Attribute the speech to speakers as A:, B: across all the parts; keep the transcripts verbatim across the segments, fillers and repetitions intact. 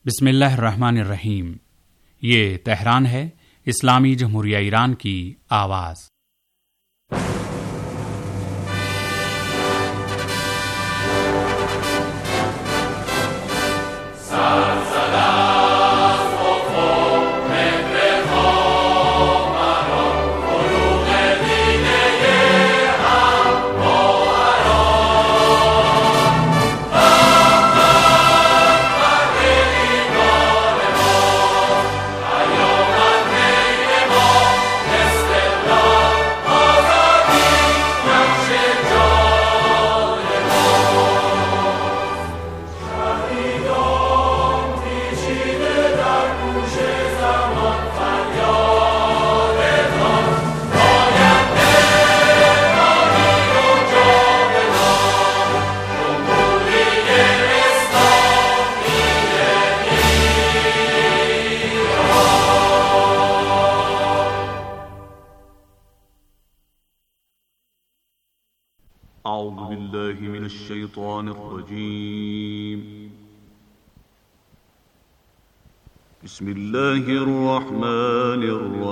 A: बिस्मिल्लाहिर्रहमानिर्रहीम। ये तेहरान है, इस्लामी जमहूरिया ईरान की आवाज़।
B: أعوذ بالله من الشيطان الرجيم. بسم الله الرحمن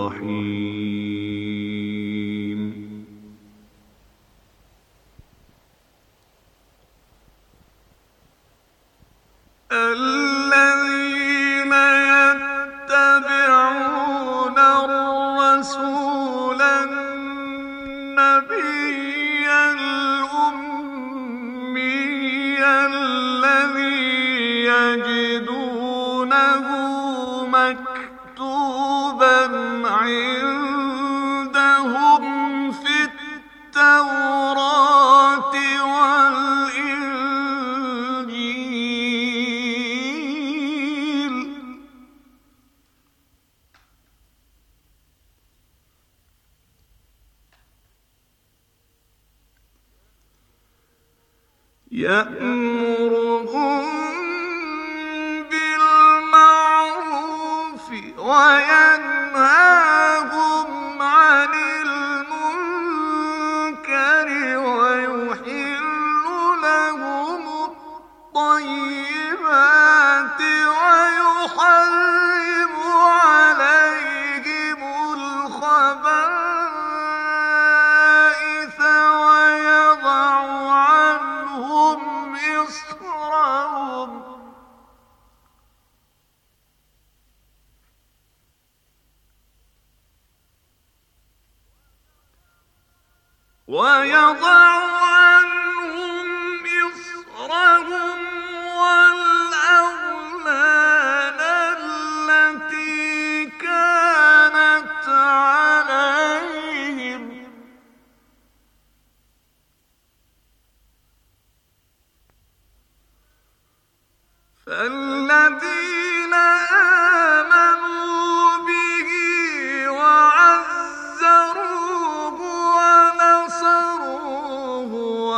B: الرحيم. الذين يتبعون الرسول النبي يجدونه مكتوبا عندهم في التوراة والإنجيل يأمرهم وينهاهم عن المنكر ويحل لهم الطيبات ويحرم عليهم الخبائث ويضع عنهم إصرهم ويضع عنهم إصرهم والأغلال التي كانت عليهم فالذين آمنوا به وعزروه ونصروه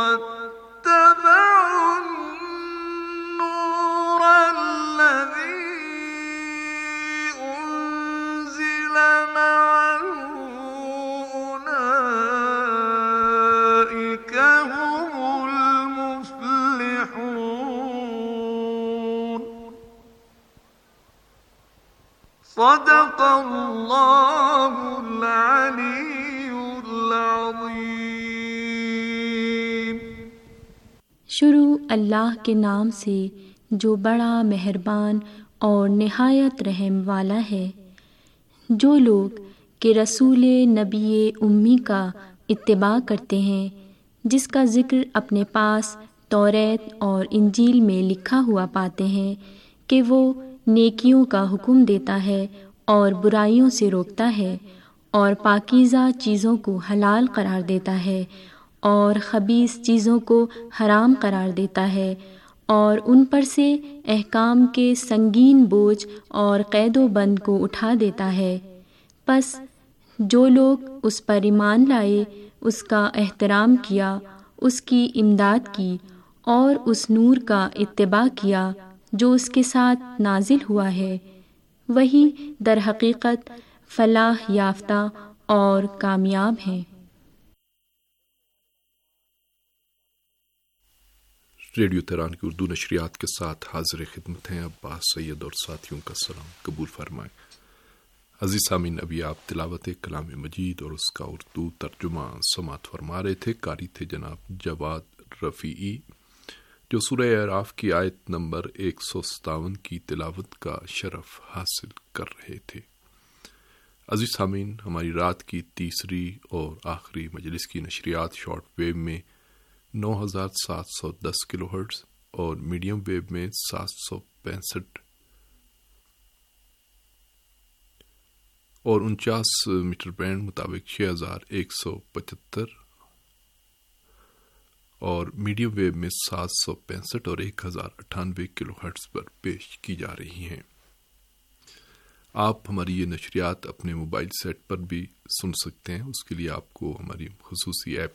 B: واتبعوا النور الذي أنزل معه أولئك هم المفلحون. صدق الله العلي العظيم.
C: शुरू अल्लाह के नाम से जो बड़ा मेहरबान और निहायत रहम वाला है। जो लोग कि रसूल नबी उम्मी का इत्तिबा करते हैं, जिसका ज़िक्र अपने पास तौरात और इंजील में लिखा हुआ पाते हैं कि वो नेकियों का हुक्म देता है और बुराइयों से रोकता है और पाकीज़ा चीज़ों को हलाल करार देता है और खबीस चीज़ों को हराम करार देता है और उन पर से अहकाम के संगीन बोझ और क़ैदो बंद को उठा देता है। बस जो लोग उस पर ईमान लाए, उसका एहतराम किया, उसकी इमदाद की और उस नूर का इत्तिबा किया जो उसके साथ नाजिल हुआ है, वही दर हकीकत फलाह याफ्ता और कामयाब हैं।
D: ریڈیو تہران کی اردو نشریات کے ساتھ حاضر خدمت ہیں عباس سید اور ساتھیوں کا سلام قبول فرمائیں۔ عزیز سامعین، ابھی آپ تلاوت کلام مجید اور اس کا اردو ترجمہ سماعت فرما رہے تھے۔ قاری تھے جناب جواد رفیعی، جو سورہ اعراف کی آیت نمبر ایک سو ستاون کی تلاوت کا شرف حاصل کر رہے تھے۔ عزیز سامعین، ہماری رات کی تیسری اور آخری مجلس کی نشریات شارٹ ویو میں نو ہزار سات سو دس کلو ہرٹز اور میڈیم ویو میں سات سو پینسٹھ اور انچاس میٹر بینڈ مطابق چھ ہزار ایک سو پچہتر اور میڈیم ویو میں سات سو پینسٹھ اور ایک ہزار اٹھانوے کلو ہرٹز پر پیش کی جا رہی ہیں۔ آپ ہماری یہ نشریات اپنے موبائل سیٹ پر بھی سن سکتے ہیں۔ اس کے لیے آپ کو ہماری خصوصی ایپ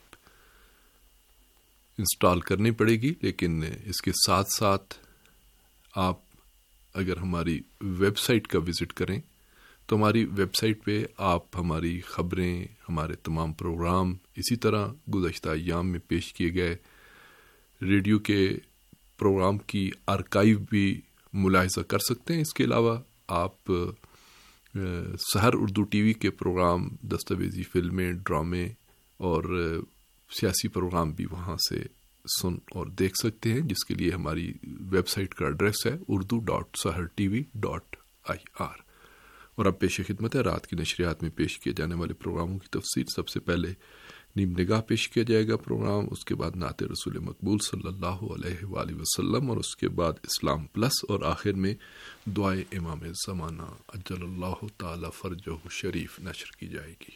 D: انسٹال کرنی پڑے گی، لیکن اس کے ساتھ ساتھ آپ اگر ہماری ویب سائٹ کا وزٹ کریں تو ہماری ویب سائٹ پہ آپ ہماری خبریں، ہمارے تمام پروگرام، اسی طرح گزشتہ ایام میں پیش کیے گئے ریڈیو کے پروگرام کی آرکائیو بھی ملاحظہ کر سکتے ہیں۔ اس کے علاوہ آپ سحر اردو ٹی وی کے پروگرام، دستاویزی فلمیں، ڈرامے اور سیاسی پروگرام بھی وہاں سے سن اور دیکھ سکتے ہیں، جس کے لیے ہماری ویب سائٹ کا ایڈریس ہے Urdu dot Sahar T V dot I R. اور اب پیش خدمت ہے رات کی نشریات میں پیش کیے جانے والے پروگراموں کی تفصیل۔ سب سے پہلے نیم نگاہ پیش کیا جائے گا پروگرام، اس کے بعد نعت رسول مقبول صلی اللہ علیہ وآلہ وسلم، اور اس کے بعد اسلام پلس، اور آخر میں دعائے امام زمانہ عجل اللہ تعالی فرجہ شریف نشر کی جائے گی۔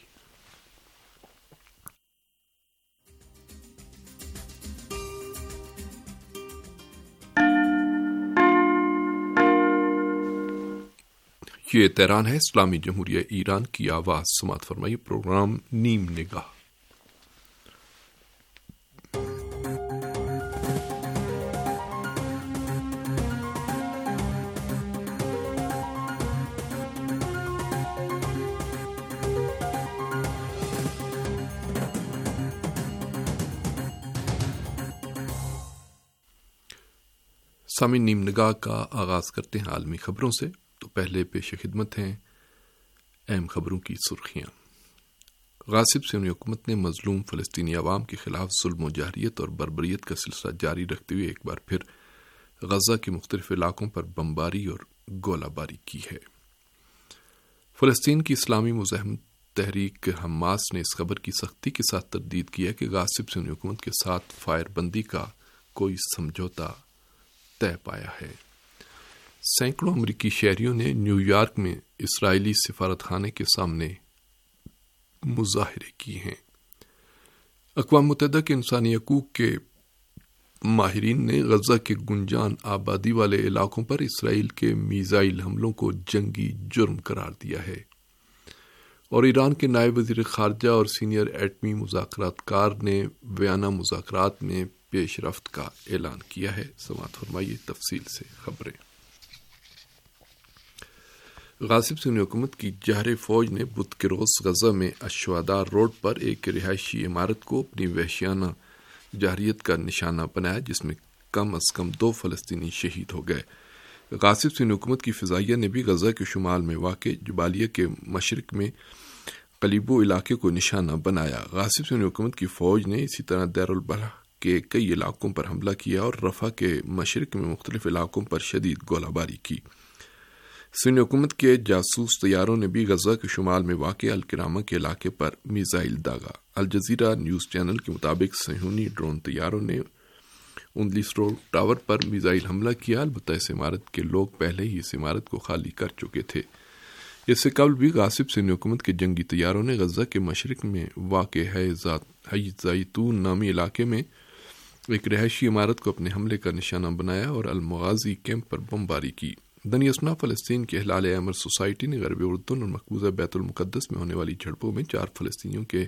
D: یہ تہران ہے، اسلامی جمہوریہ ایران کی آواز۔ سماعت فرمائیے پروگرام نیم نگاہ۔ سامعین، نیم نگاہ کا آغاز کرتے ہیں عالمی خبروں سے۔ تو پہلے پیش خدمت ہیں اہم خبروں کی سرخیاں۔ غاصب سیونی حکومت نے مظلوم فلسطینی عوام کے خلاف ظلم و جارحیت اور بربریت کا سلسلہ جاری رکھتے ہوئے ایک بار پھر غزہ کے مختلف علاقوں پر بمباری اور گولہ باری کی ہے۔ فلسطین کی اسلامی مزاحمت تحریک حماس نے اس خبر کی سختی کے ساتھ تردید کی ہے کہ غاصب سیونی حکومت کے ساتھ فائر بندی کا کوئی سمجھوتا طے پایا ہے۔ سینکڑوں امریکی شہریوں نے نیو یارک میں اسرائیلی سفارت خانے کے سامنے مظاہرے کیے ہیں۔ اقوام متحدہ کے انسانی حقوق کے ماہرین نے غزہ کے گنجان آبادی والے علاقوں پر اسرائیل کے میزائل حملوں کو جنگی جرم قرار دیا ہے، اور ایران کے نائب وزیر خارجہ اور سینئر ایٹمی مذاکرات کار نے ویانا مذاکرات میں پیش رفت کا اعلان کیا ہے۔ سماعت فرمائیے تفصیل سے خبریں۔ غاصب سیونی حکومت کی جہر فوج نے بدھ کے روز غزہ میں الشہداء روڈ پر ایک رہائشی عمارت کو اپنی وحشیانہ جارحیت کا نشانہ بنایا، جس میں کم از کم دو فلسطینی شہید ہو گئے۔ غاصب سیونی حکومت کی فضائیہ نے بھی غزہ کے شمال میں واقع جبالیہ کے مشرق میں قلیبو علاقے کو نشانہ بنایا۔ غاصب سیونی حکومت کی فوج نے اسی طرح دیر البلح کے کئی علاقوں پر حملہ کیا اور رفح کے مشرق میں مختلف علاقوں پر شدید گولہ باری کی۔ سیونی حکومت کے جاسوس طیاروں نے بھی غزہ کے شمال میں واقع الکرامہ کے علاقے پر میزائل داغا۔ الجزیرہ نیوز چینل کے مطابق صہیونی ڈرون طیاروں نے انلیس روڈ ٹاور پر میزائل حملہ کیا، البتہ اس عمارت کے لوگ پہلے ہی اس عمارت کو خالی کر چکے تھے۔ اس سے قبل بھی غاصب سیونی حکومت کے جنگی طیاروں نے غزہ کے مشرق میں واقع حی زیتون نامی علاقے میں ایک رہائشی عمارت کو اپنے حملے کا نشانہ بنایا اور المغازی کیمپ پر بمباری کی۔ دنیا اسنا فلسطین کے ہلال احمر سوسائٹی نے غرب اردن اور مقبوضہ بیت المقدس میں ہونے والی جھڑپوں میں چار فلسطینیوں کے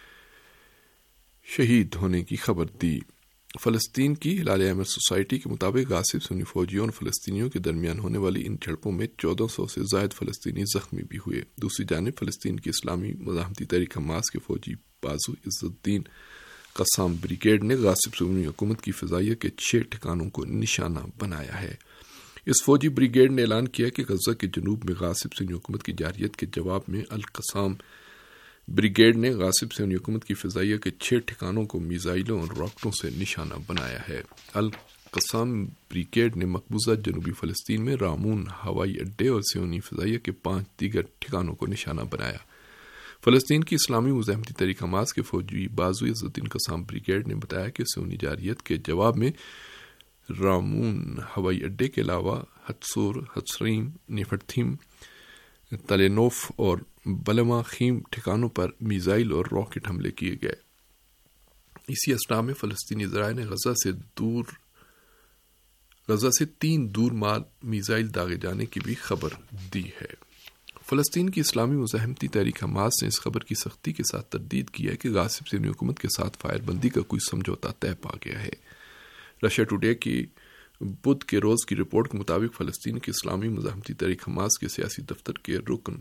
D: شہید ہونے کی خبر دی۔ فلسطین کی ہلال احمر سوسائٹی کے مطابق غاصب سنی فوجیوں اور فلسطینیوں کے درمیان ہونے والی ان جھڑپوں میں چودہ سو سے زائد فلسطینی زخمی بھی ہوئے۔ دوسری جانب فلسطین کی اسلامی مزاحمتی تحریک حماس کے فوجی بازو عز الدین القسام بریگیڈ نے غاصب صہیونی حکومت کی فضائیہ کے چھ ٹھکانوں کو نشانہ بنایا ہے۔ اس فوجی بریگیڈ نے اعلان کیا کہ غزہ کے جنوب میں غاصب صہیونی حکومت کی جارحیت کے جواب میں القسام بریگیڈ نے غاصب صہیونی حکومت کی فضائیہ کے چھ ٹھکانوں کو میزائلوں اور راکٹوں سے نشانہ بنایا ہے۔ القسام بریگیڈ نے مقبوضہ جنوبی فلسطین میں رامون ہوائی اڈے اور صہیونی فضائیہ کے پانچ دیگر ٹھکانوں کو نشانہ بنایا۔ فلسطین کی اسلامی مزاحمتی تحریک حماس کے فوجی بازو عز الدین قسام بریگیڈ نے بتایا کہ صہیونی جارحیت کے جواب میں رامون ہوائی اڈے کے علاوہ ہتسور، ہتسریم، نیفتھیم، تلینوف اور بلما خیم ٹھکانوں پر میزائل اور راکٹ حملے کیے گئے۔ اسی اثنا میں فلسطینی ذرائع نے غزہ سے دور غزہ سے تین دور مال میزائل داغے جانے کی بھی خبر دی ہے۔ فلسطین کی اسلامی مزاحمتی تحریک حماس نے اس خبر کی سختی کے ساتھ تردید کی ہے کہ غاصب صہیونی حکومت کے ساتھ فائر بندی کا کوئی سمجھوتا طے پا گیا ہے۔ رشیا ٹوڈے کی بدھ کے روز کی رپورٹ کے مطابق فلسطین کی اسلامی مزاحمتی تحریک حماس کے سیاسی دفتر کے رکن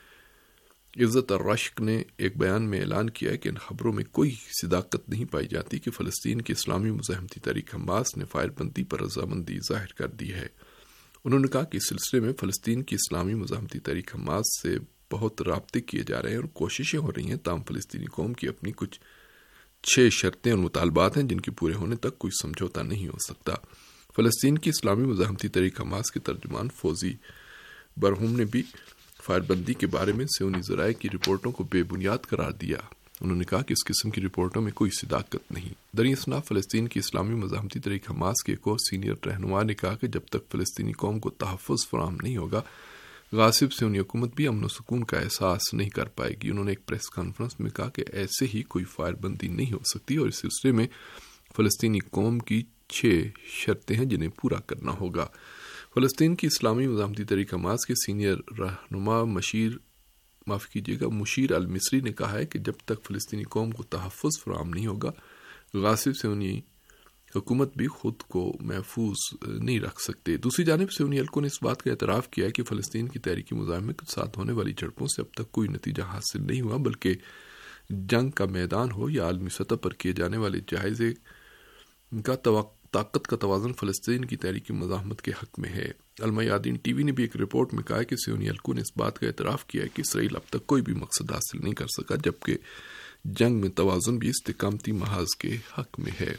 D: عزت الرشق نے ایک بیان میں اعلان کیا ہے کہ ان خبروں میں کوئی صداقت نہیں پائی جاتی کہ فلسطین کی اسلامی مزاحمتی تحریک حماس نے فائر بندی پر رضامندی ظاہر کر دی ہے۔ انہوں نے کہا کہ اس سلسلے میں فلسطین کی اسلامی مزاحمتی تحریک حماس سے بہت رابطے کیے جا رہے ہیں اور کوششیں ہو رہی ہیں، تاہم فلسطینی قوم کی اپنی کچھ چھ شرطیں اور مطالبات ہیں جن کے پورے ہونے تک کوئی سمجھوتا نہیں ہو سکتا۔ فلسطین کی اسلامی مزاحمتی تحریک حماس کے ترجمان فوزی برہوم نے بھی فائر بندی کے بارے میں صہیونی ذرائع کی رپورٹوں کو بے بنیاد قرار دیا۔ انہوں نے کہا کہ اس قسم کی رپورٹوں میں کوئی صداقت نہیں۔ دریں اثنا فلسطین کی اسلامی مزاحمتی تحریک حماس کے ایک اور سینئر رہنما نے کہا کہ جب تک فلسطینی قوم کو تحفظ فراہم نہیں ہوگا، غاصب صہیونی حکومت بھی امن و سکون کا احساس نہیں کر پائے گی۔ انہوں نے ایک پریس کانفرنس میں کہا کہ ایسے ہی کوئی فائر بندی نہیں ہو سکتی اور اس سلسلے میں فلسطینی قوم کی چھ شرطیں ہیں جنہیں پورا کرنا ہوگا۔ فلسطین کی اسلامی مزاحمتی تحریک حماس کے سینئر رہنما مشیر معاف کیجیے گا مشیر المصری نے کہا ہے کہ جب تک فلسطینی قوم کو تحفظ فراہم نہیں ہوگا، غاصب صہیونی حکومت بھی خود کو محفوظ نہیں رکھ سکتے۔ دوسری جانب صہیونی حلقوں نے اس بات کا اعتراف کیا ہے کہ فلسطین کی تحریکی مزاحمت کے ساتھ ہونے والی جھڑپوں سے اب تک کوئی نتیجہ حاصل نہیں ہوا، بلکہ جنگ کا میدان ہو یا عالمی سطح پر کیے جانے والے جائزے کا طاقت کا توازن فلسطین کی تحریکی مزاحمت کے حق میں ہے۔ المیادین ٹی وی نے بھی ایک رپورٹ میں کہا ہے کہ صہیونی حلقوں نے اس بات کا اعتراف کیا ہے کہ اسرائیل اب تک کوئی بھی مقصد حاصل نہیں کر سکا، جبکہ جنگ میں توازن بھی استقامتی محاذ کے حق میں ہے۔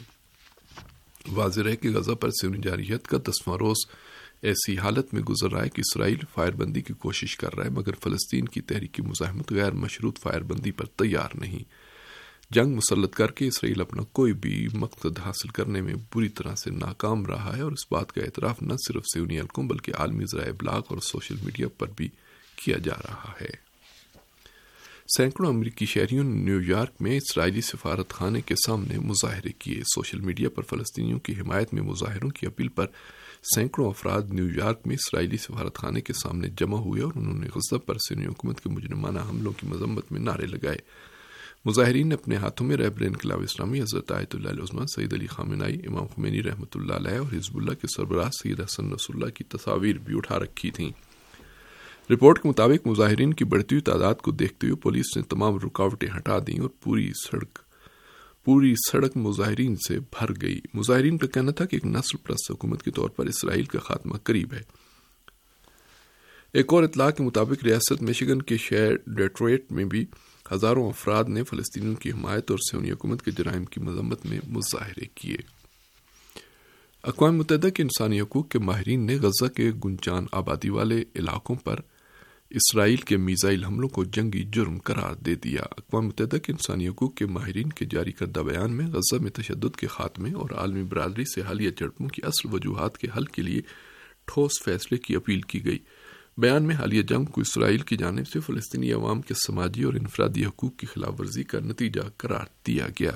D: واضح ہے کہ غزہ پر صہیونی جارحیت کا دسواں روز ایسی حالت میں گزر رہا ہے کہ اسرائیل فائر بندی کی کوشش کر رہا ہے، مگر فلسطین کی تحریکی مزاحمت غیر مشروط فائر بندی پر تیار نہیں۔ جنگ مسلط کر کے اسرائیل اپنا کوئی بھی مقصد حاصل کرنے میں بری طرح سے ناکام رہا ہے، اور اس بات کا اعتراف نہ صرف صہیونی حلقوں بلکہ عالمی ذرائع ابلاغ اور سوشل میڈیا پر بھی کیا جا رہا ہے۔ سینکڑوں امریکی شہریوں نے نیو یارک میں اسرائیلی سفارت خانے کے سامنے مظاہرے کیے۔ سوشل میڈیا پر فلسطینیوں کی حمایت میں مظاہروں کی اپیل پر سینکڑوں افراد نیو یارک میں اسرائیلی سفارت خانے کے سامنے جمع ہوئے اور انہوں نے غزہ پر صہیونی حکومت کے مجرمانہ حملوں کی مذمت میں نعرے لگائے۔ مظاہرین نے اپنے ہاتھوں میں رہبر انقلاب اسلامی حضرت آیت اللہ العظمیٰ سید علی خامنہئی، امام خمینی رحمۃ اللہ علیہ اور حزب اللہ کے سربراہ سید حسن نصر اللہ کی تصاویر بھی اٹھا رکھی تھیں۔ رپورٹ کے مطابق مظاہرین کی بڑھتی ہوئی تعداد کو دیکھتے ہوئے پولیس نے تمام رکاوٹیں ہٹا دیں اور پوری سڑک پوری سڑک مظاہرین سے بھر گئی۔ مظاہرین کا کہنا تھا کہ ایک نسل پرست حکومت کے طور پر اسرائیل کا خاتمہ قریب ہے۔ ایک اور اطلاع کے مطابق ریاست میشیگن کے شہر ڈیٹروئٹ میں بھی ہزاروں افراد نے فلسطینیوں کی حمایت اور صہیونی حکومت کے جرائم کی مذمت میں مظاہرے کیے۔ اقوام متحدہ کے انسانی حقوق کے ماہرین نے غزہ کے گنجان آبادی والے علاقوں پر اسرائیل کے میزائل حملوں کو جنگی جرم قرار دے دیا۔ اقوام متحدہ کے انسانی حقوق کے ماہرین کے جاری کردہ بیان میں غزہ میں تشدد کے خاتمے اور عالمی برادری سے حالیہ جھڑپوں کی اصل وجوہات کے حل کے لیے ٹھوس فیصلے کی اپیل کی گئی۔ بیان میں حالیہ جنگ کو اسرائیل کی جانب سے فلسطینی عوام کے سماجی اور انفرادی حقوق کی خلاف ورزی کا نتیجہ قرار دیا گیا۔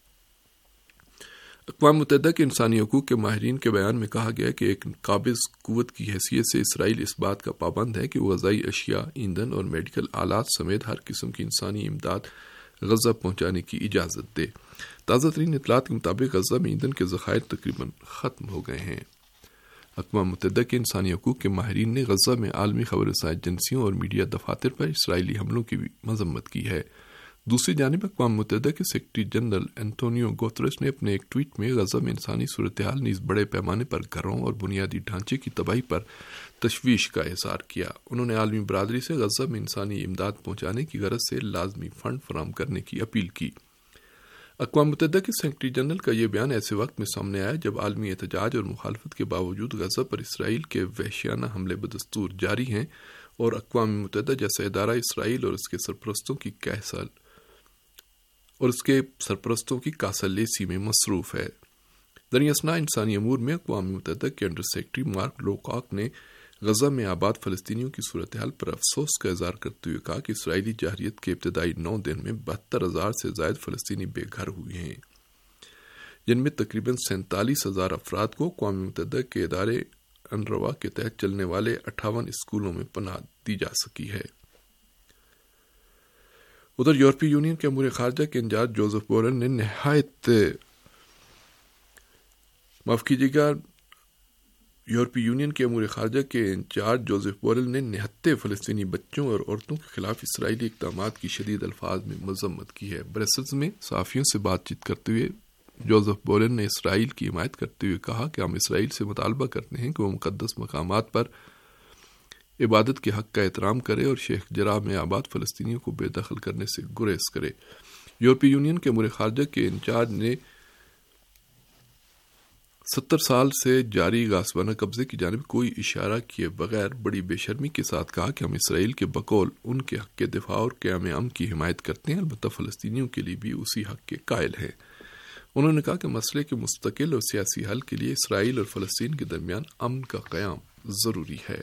D: اقوام متحدہ کے انسانی حقوق کے ماہرین کے بیان میں کہا گیا کہ ایک قابض قوت کی حیثیت سے اسرائیل اس بات کا پابند ہے کہ وہ غذائی اشیاء، ایندھن اور میڈیکل آلات سمیت ہر قسم کی انسانی امداد غزہ پہنچانے کی اجازت دے۔ تازہ ترین اطلاعات کے مطابق غزہ میں ایندھن کے ذخائر تقریباً ختم ہو گئے ہیں۔ اقوام متحدہ کے انسانی حقوق کے ماہرین نے غزہ میں عالمی خبر رساں ایجنسیوں اور میڈیا دفاتر پر اسرائیلی حملوں کی بھی مذمت کی ہے۔ دوسری جانب اقوام متحدہ کے سیکرٹری جنرل انتونیو گوتریس نے اپنے ایک ٹویٹ میں غزہ میں انسانی صورتحال نیز بڑے پیمانے پر گھروں اور بنیادی ڈھانچے کی تباہی پر تشویش کا اظہار کیا۔ انہوں نے عالمی برادری سے غزہ میں انسانی امداد پہنچانے کی غرض سے لازمی فنڈ فراہم کرنے کی اپیل کی۔ اقوام متحدہ کے سیکرٹری جنرل کا یہ بیان ایسے وقت میں سامنے آیا جب عالمی احتجاج اور مخالفت کے باوجود غزہ پر اسرائیل کے وحشیانہ حملے بدستور جاری ہیں اور اقوام متحدہ جیسا ادارہ اسرائیل اور اس کے سرپرستوں کی کیسل اور اس کے سرپرستوں کی کاسلیسی میں مصروف ہے۔ دریں اثنا انسانی امور میں اقوام متحدہ کے انڈر سیکرٹری مارک لوکاک نے غزہ میں آباد فلسطینیوں کی صورتحال پر افسوس کا اظہار کرتے ہوئے کہا کہ اسرائیلی جارحیت کے ابتدائی نو دن میں بہتر ہزار سے زائد فلسطینی بے گھر ہوئے ہیں، جن میں تقریباً سینتالیس ہزار افراد کو اقوام متحدہ کے ادارے انروا کے تحت چلنے والے اٹھاون اسکولوں میں پناہ دی جا سکی ہے۔ ادھر یورپی یونین کے امور خارجہ کے انچارج جوزف بورل نے نہایت معاف کیجیے گا یورپی یونین کے امور خارجہ کے انچارج جوزف بورل نے نہتے فلسطینی بچوں اور عورتوں کے خلاف اسرائیلی اقدامات کی شدید الفاظ میں مذمت کی ہے۔ برسلز میں صحافیوں سے بات چیت کرتے ہوئے جوزف بورل نے اسرائیل کی حمایت کرتے ہوئے کہا کہ ہم اسرائیل سے مطالبہ کرتے ہیں کہ وہ مقدس مقامات پر عبادت کے حق کا احترام کرے اور شیخ جراح میں آباد فلسطینیوں کو بے دخل کرنے سے گریز کرے۔ یورپی یونین کے امور خارجہ کے انچارج نے ستر سال سے جاری غاصبانہ قبضے کی جانب کوئی اشارہ کیے بغیر بڑی بے شرمی کے ساتھ کہا کہ ہم اسرائیل کے بقول ان کے حق کے دفاع اور قیام امن کی حمایت کرتے ہیں، البتہ فلسطینیوں کے لیے بھی اسی حق کے قائل ہیں۔ انہوں نے کہا کہ مسئلے کے مستقل اور سیاسی حل کے لیے اسرائیل اور فلسطین کے درمیان امن کا قیام ضروری ہے۔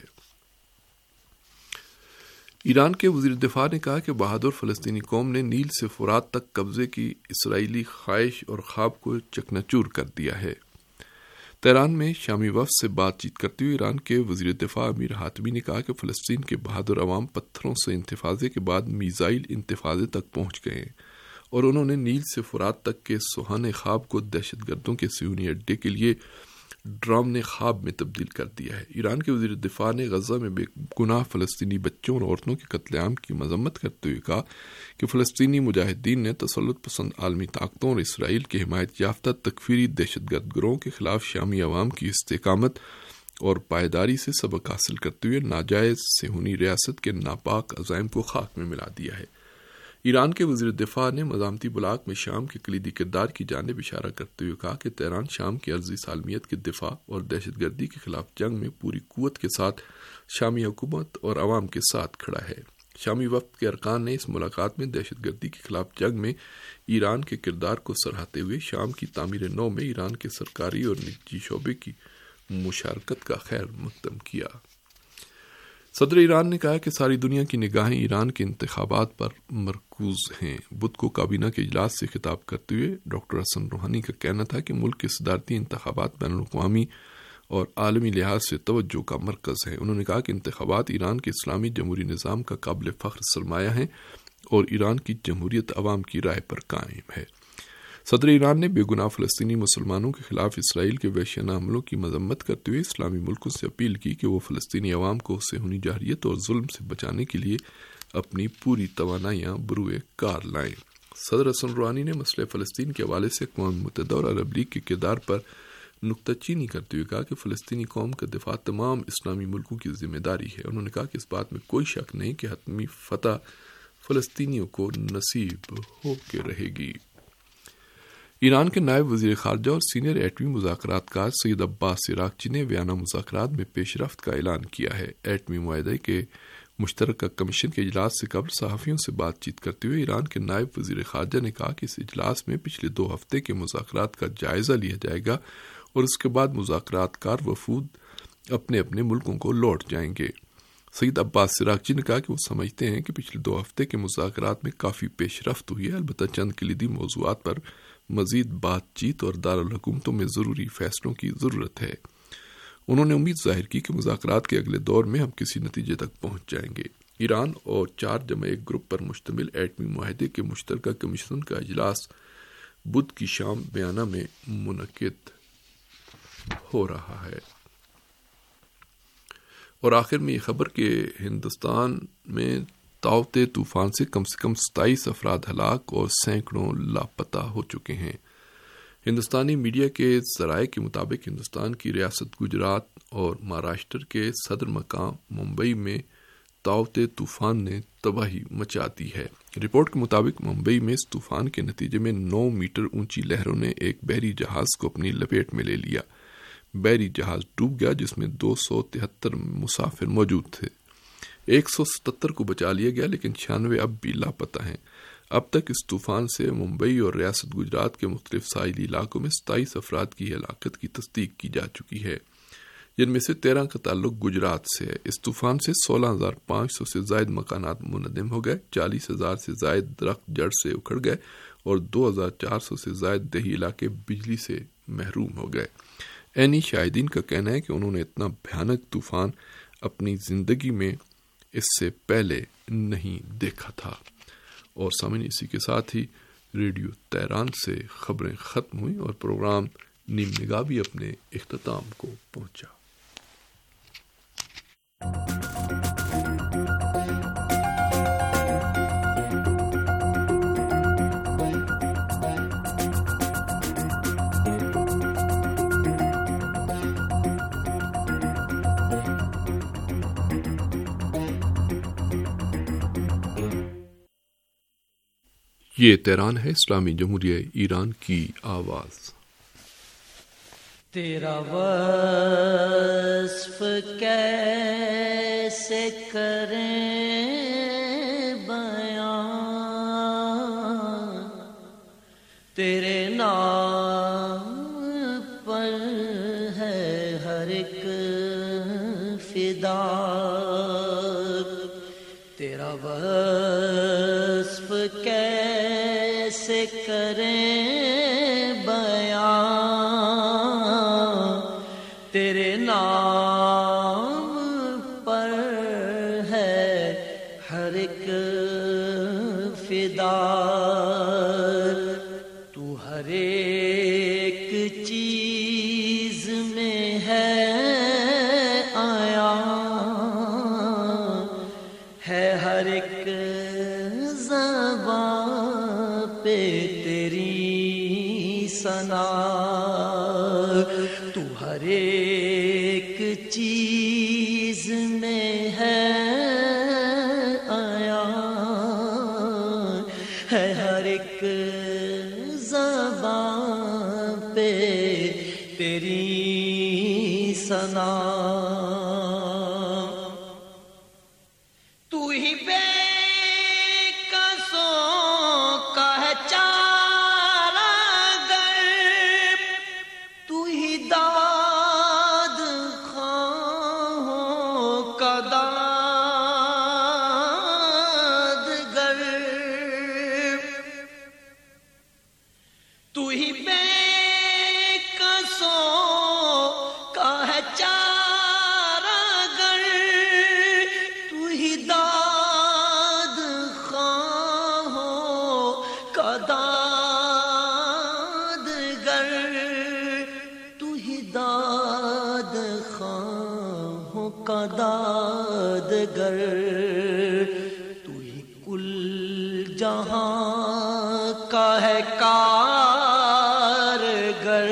D: ایران کے وزیر دفاع نے کہا کہ بہادر فلسطینی قوم نے نیل سے فرات تک قبضے کی اسرائیلی خواہش اور خواب کو چکنا چور کر دیا ہے۔ تہران میں شامی وفد سے بات چیت کرتے ہوئے ایران کے وزیر دفاع امیر حاتمی نے کہا کہ فلسطین کے بہادر عوام پتھروں سے انتفاضے کے بعد میزائل انتفاضے تک پہنچ گئے ہیں اور انہوں نے نیل سے فرات تک کے سہانے خواب کو دہشت گردوں کے صہیونی اڈے کے لیے ڈرامنے خواب میں تبدیل کر دیا ہے۔ ایران کے وزیر دفاع نے غزہ میں بے گناہ فلسطینی بچوں اور عورتوں کے قتل عام کی مذمت کرتے ہوئے کہا کہ فلسطینی مجاہدین نے تسلط پسند عالمی طاقتوں اور اسرائیل کے حمایت یافتہ تکفیری دہشت گرد گروہوں کے خلاف شامی عوام کی استقامت اور پائیداری سے سبق حاصل کرتے ہوئے ناجائز صہیونی ریاست کے ناپاک عزائم کو خاک میں ملا دیا ہے۔ ایران کے وزیر دفاع نے مزاحمتی بلاک میں شام کے کلیدی کردار کی جانب اشارہ کرتے ہوئے کہا کہ تہران شام کی عرضی سالمیت کے دفاع اور دہشت گردی کے خلاف جنگ میں پوری قوت کے ساتھ شامی حکومت اور عوام کے ساتھ کھڑا ہے۔ شامی وفد کے ارکان نے اس ملاقات میں دہشت گردی کے خلاف جنگ میں ایران کے کردار کو سراہتے ہوئے شام کی تعمیر نو میں ایران کے سرکاری اور نجی شعبے کی مشارکت کا خیر مقدم کیا۔ صدر ایران نے کہا کہ ساری دنیا کی نگاہیں ایران کے انتخابات پر مرکوز ہیں۔ بدھ کو کابینہ کے اجلاس سے خطاب کرتے ہوئے ڈاکٹر حسن روحانی کا کہنا تھا کہ ملک کے صدارتی انتخابات بین الاقوامی اور عالمی لحاظ سے توجہ کا مرکز ہیں۔ انہوں نے کہا کہ انتخابات ایران کے اسلامی جمہوری نظام کا قابل فخر سرمایہ ہیں اور ایران کی جمہوریت عوام کی رائے پر قائم ہے۔ صدر ایران نے بے گناہ فلسطینی مسلمانوں کے خلاف اسرائیل کے وحشیانہ حملوں کی مذمت کرتے ہوئے اسلامی ملکوں سے اپیل کی کہ وہ فلسطینی عوام کو صہیونی جارحیت اور ظلم سے بچانے کے لیے اپنی پوری توانائیاں بروئے کار لائیں۔ صدر حسن روحانی نے مسئلہ فلسطین کے حوالے سے اقوام متحدہ اور عرب لیگ کے کردار پر نکتہ چینی کرتے ہوئے کہا کہ فلسطینی قوم کا دفاع تمام اسلامی ملکوں کی ذمہ داری ہے۔ انہوں نے کہا کہ اس بات میں کوئی شک نہیں کہ حتمی فتح فلسطینیوں کو نصیب ہو کے رہے گی۔ ایران کے نائب وزیر خارجہ اور سینئر ایٹمی مذاکرات کار سید عباس عراقچی نے ویانا مذاکرات میں پیش رفت کا اعلان کیا ہے۔ ایٹمی معاہدے کے مشترکہ کمیشن کے اجلاس سے قبل صحافیوں سے بات چیت کرتے ہوئے ایران کے نائب وزیر خارجہ نے کہا کہ اس اجلاس میں پچھلے دو ہفتے کے مذاکرات کا جائزہ لیا جائے گا اور اس کے بعد مذاکرات کار وفود اپنے اپنے ملکوں کو لوٹ جائیں گے۔ سید عباس عراقچی نے کہا کہ وہ سمجھتے ہیں کہ پچھلے دو ہفتے کے مذاکرات میں کافی پیش رفت ہوئی ہے، البتہ چند کلیدی موضوعات پر مزید بات چیت اور دارالحکومتوں میں ضروری فیصلوں کی ضرورت ہے۔ انہوں نے امید ظاہر کی کہ مذاکرات کے اگلے دور میں ہم کسی نتیجے تک پہنچ جائیں گے۔ ایران اور چار جمع ایک گروپ پر مشتمل ایٹمی معاہدے کے مشترکہ کمیشن کا اجلاس بدھ کی شام ویانا میں منعقد ہو رہا ہے۔ اور آخر میں یہ خبر کہ ہندوستان میں تاوت طوفان سے کم سے کم ستائیس افراد ہلاک اور سینکڑوں لاپتہ ہو چکے ہیں۔ ہندوستانی میڈیا کے ذرائع کے مطابق ہندوستان کی ریاست گجرات اور مہاراشٹر کے صدر مقام ممبئی میں تاوت طوفان نے تباہی مچا دی ہے۔ رپورٹ کے مطابق ممبئی میں اس طوفان کے نتیجے میں نو میٹر اونچی لہروں نے ایک بحری جہاز کو اپنی لپیٹ میں لے لیا۔ بحری جہاز ڈوب گیا جس میں دو سو تہتر مسافر موجود تھے۔ ایک سو ستتر کو بچا لیا گیا لیکن چھیانوے اب بھی لاپتہ ہیں۔ اب تک اس طوفان سے ممبئی اور ریاست گجرات کے مختلف ساحلی علاقوں میں ستائیس افراد کی ہلاکت کی تصدیق کی جا چکی ہے، جن میں سے تیرہ کا تعلق گجرات سے ہے۔ اس طوفان سے سولہ ہزار پانچ سو سے زائد مکانات منہدم ہو گئے، چالیس ہزار سے زائد درخت جڑ سے اکھڑ گئے اور دو ہزار چار سو سے زائد دیہی علاقے بجلی سے محروم ہو گئے۔ عینی شاہدین کا کہنا ہے کہ انہوں نے اتنا بھیانک طوفان اپنی زندگی میں اس سے پہلے نہیں دیکھا تھا۔ اور سامعین، اسی کے ساتھ ہی ریڈیو تہران سے خبریں ختم ہوئیں اور پروگرام نیم نگاہ بھی اپنے اختتام کو پہنچا۔ یہ تہران ہے، اسلامی جمہوریہ ایران کی آواز۔
E: تیرا وصف کیسے کریں بیان، تیرے نام پر ہے ہر ایک فدا، تیرا وصف کیسے کریں بیان، تیرے نام پر ہے ہر ایک فدا، تو ہر ایک چیز میں ہے آیا، ہے ہر ایک زبان پہ تیری ثنا، تو ہر ایک چیز میں ہے آیا، ہے ہر ایک زبان پہ تیری ثنا، تو ہی بے دادگر، تو ہی کل جہاں کا ہے کارگر،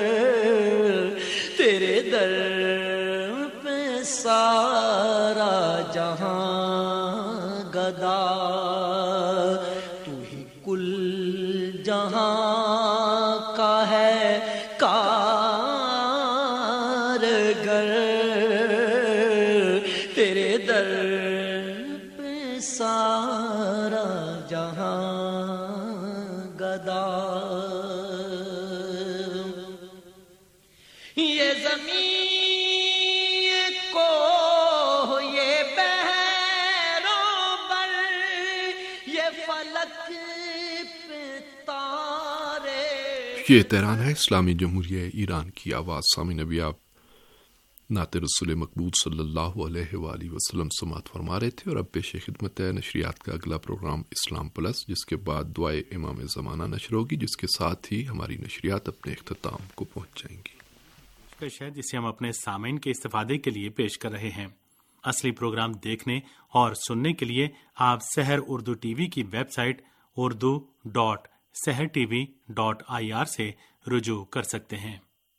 E: تیرے در پہ سارا جہاں گدا، تو ہی کل جہاں کا ہے کارگر، تیرے در پہ سارا جہاں گدا، یہ زمین کو یہ بحر و بر، یہ فلک پہ تارے۔
D: یہ تہران ہے، اسلامی جمہوریہ ایران کی آواز۔ سامعین، ابھی آپ نعت رسول مقبول صلی اللہ علیہ وآلہ وسلم سماعت فرما رہے تھے، اور اب پیش خدمت ہے نشریات کا اگلا پروگرام اسلام پلس، جس کے بعد دعائے امام زمانہ نشر ہوگی، جس کے ساتھ ہی ہماری نشریات اپنے اختتام کو پہنچ جائیں گی۔
A: پیش ہے جسے ہم اپنے سامعین کے استفادے کے لیے پیش کر رہے ہیں۔
F: اصلی پروگرام دیکھنے اور سننے کے لیے آپ سحر اردو ٹی وی کی web site Urdu dot Sahar T V dot I R سے رجوع کر سکتے ہیں۔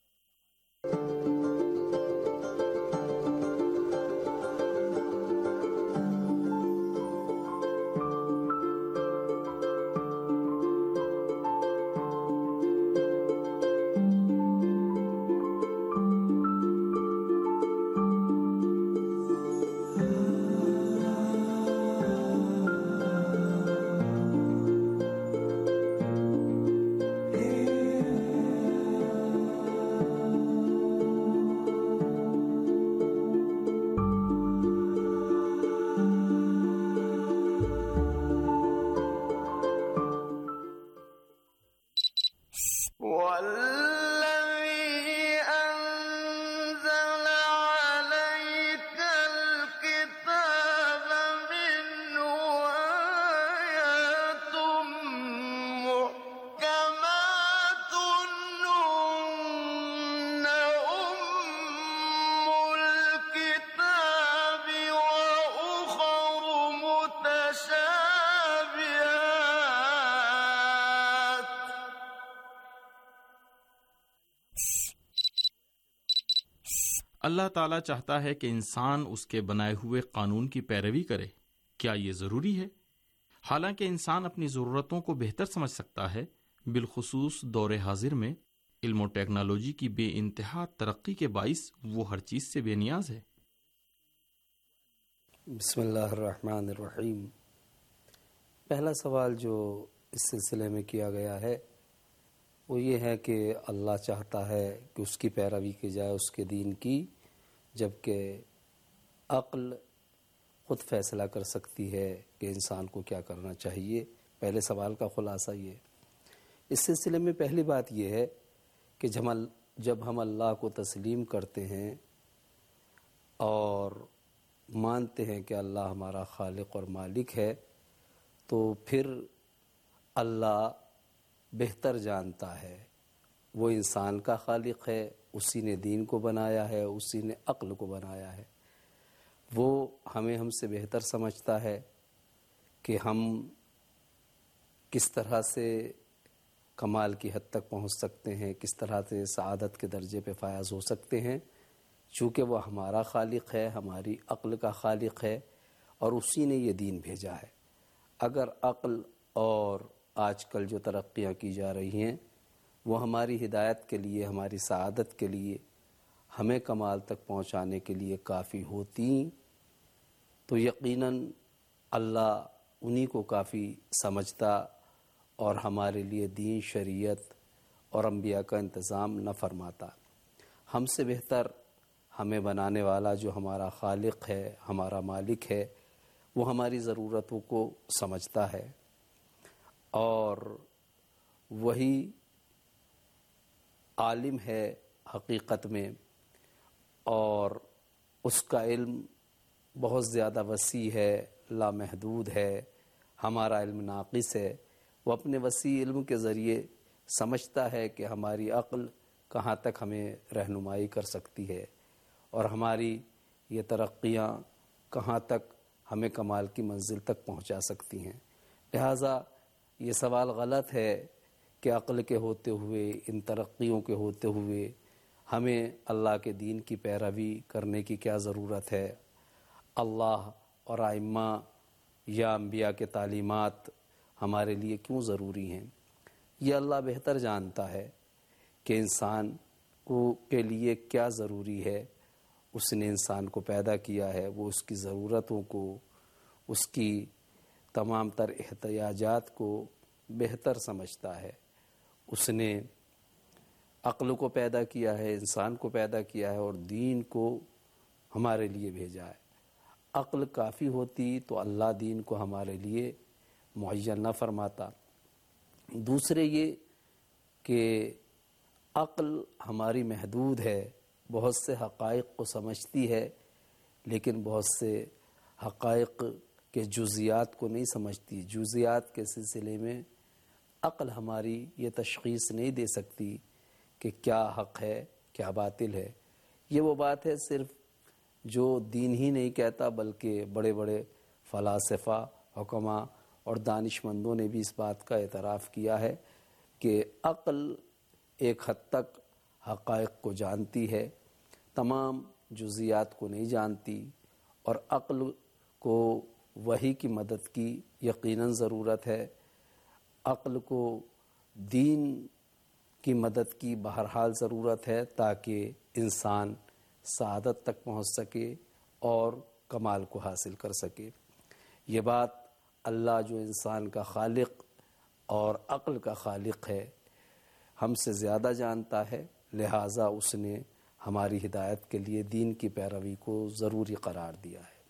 G: اللہ تعالیٰ چاہتا ہے کہ انسان اس کے بنائے ہوئے قانون کی پیروی کرے۔ کیا یہ ضروری ہے؟ حالانکہ انسان اپنی ضرورتوں کو بہتر سمجھ سکتا ہے، بالخصوص دور حاضر میں علم و ٹیکنالوجی کی بے انتہا ترقی کے باعث وہ ہر چیز سے بے نیاز ہے۔
H: بسم اللہ الرحمن الرحیم۔ پہلا سوال جو اس سلسلے میں کیا گیا ہے وہ یہ ہے کہ اللہ چاہتا ہے کہ اس کی پیروی کی جائے، اس کے دین کی، جبکہ عقل خود فیصلہ کر سکتی ہے کہ انسان کو کیا کرنا چاہیے۔ پہلے سوال کا خلاصہ یہ۔ اس سلسلے میں پہلی بات یہ ہے کہ جب ہم اللہ کو تسلیم کرتے ہیں اور مانتے ہیں کہ اللہ ہمارا خالق اور مالک ہے، تو پھر اللہ بہتر جانتا ہے، وہ انسان کا خالق ہے، اسی نے دین کو بنایا ہے، اسی نے عقل کو بنایا ہے، وہ ہمیں ہم سے بہتر سمجھتا ہے کہ ہم کس طرح سے کمال کی حد تک پہنچ سکتے ہیں، کس طرح سے سعادت کے درجے پہ فائز ہو سکتے ہیں، چونکہ وہ ہمارا خالق ہے، ہماری عقل کا خالق ہے، اور اسی نے یہ دین بھیجا ہے۔ اگر عقل اور آج کل جو ترقیاں کی جا رہی ہیں وہ ہماری ہدایت کے لیے، ہماری سعادت کے لیے، ہمیں کمال تک پہنچانے کے لیے کافی ہوتی تو یقیناً اللہ انہی کو کافی سمجھتا اور ہمارے لیے دین، شریعت اور انبیاء کا انتظام نہ فرماتا۔ ہم سے بہتر ہمیں بنانے والا جو ہمارا خالق ہے، ہمارا مالک ہے، وہ ہماری ضرورتوں کو سمجھتا ہے، اور وہی عالم ہے حقیقت میں، اور اس کا علم بہت زیادہ وسیع ہے، لامحدود ہے۔ ہمارا علم ناقص ہے۔ وہ اپنے وسیع علم کے ذریعے سمجھتا ہے کہ ہماری عقل کہاں تک ہمیں رہنمائی کر سکتی ہے اور ہماری یہ ترقیاں کہاں تک ہمیں کمال کی منزل تک پہنچا سکتی ہیں۔ لہٰذا یہ سوال غلط ہے کہ عقل کے ہوتے ہوئے، ان ترقیوں کے ہوتے ہوئے ہمیں اللہ کے دین کی پیروی کرنے کی کیا ضرورت ہے، اللہ اور ائمہ یا انبیاء کے تعلیمات ہمارے لیے کیوں ضروری ہیں۔ یہ اللہ بہتر جانتا ہے کہ انسان کو کے لیے کیا ضروری ہے۔ اس نے انسان کو پیدا کیا ہے، وہ اس کی ضرورتوں کو، اس کی تمام تر احتیاجات کو بہتر سمجھتا ہے۔ اس نے عقل کو پیدا کیا ہے، انسان کو پیدا کیا ہے، اور دین کو ہمارے لیے بھیجا ہے۔ عقل کافی ہوتی تو اللہ دین کو ہمارے لیے معین نہ فرماتا۔ دوسرے یہ کہ عقل ہماری محدود ہے، بہت سے حقائق کو سمجھتی ہے لیکن بہت سے حقائق کے جزیات کو نہیں سمجھتی۔ جزیات کے سلسلے میں عقل ہماری یہ تشخیص نہیں دے سکتی کہ کیا حق ہے، کیا باطل ہے۔ یہ وہ بات ہے صرف جو دین ہی نہیں کہتا بلکہ بڑے بڑے فلاسفہ، حکماء اور دانش مندوں نے بھی اس بات کا اعتراف کیا ہے کہ عقل ایک حد تک حقائق کو جانتی ہے، تمام جزیات کو نہیں جانتی، اور عقل کو وحی کی مدد کی یقیناً ضرورت ہے، عقل کو دین کی مدد کی بہرحال ضرورت ہے تاکہ انسان سعادت تک پہنچ سکے اور کمال کو حاصل کر سکے۔ یہ بات اللہ جو انسان کا خالق اور عقل کا خالق ہے ہم سے زیادہ جانتا ہے، لہٰذا اس نے ہماری ہدایت کے لیے دین کی پیروی کو ضروری قرار دیا ہے۔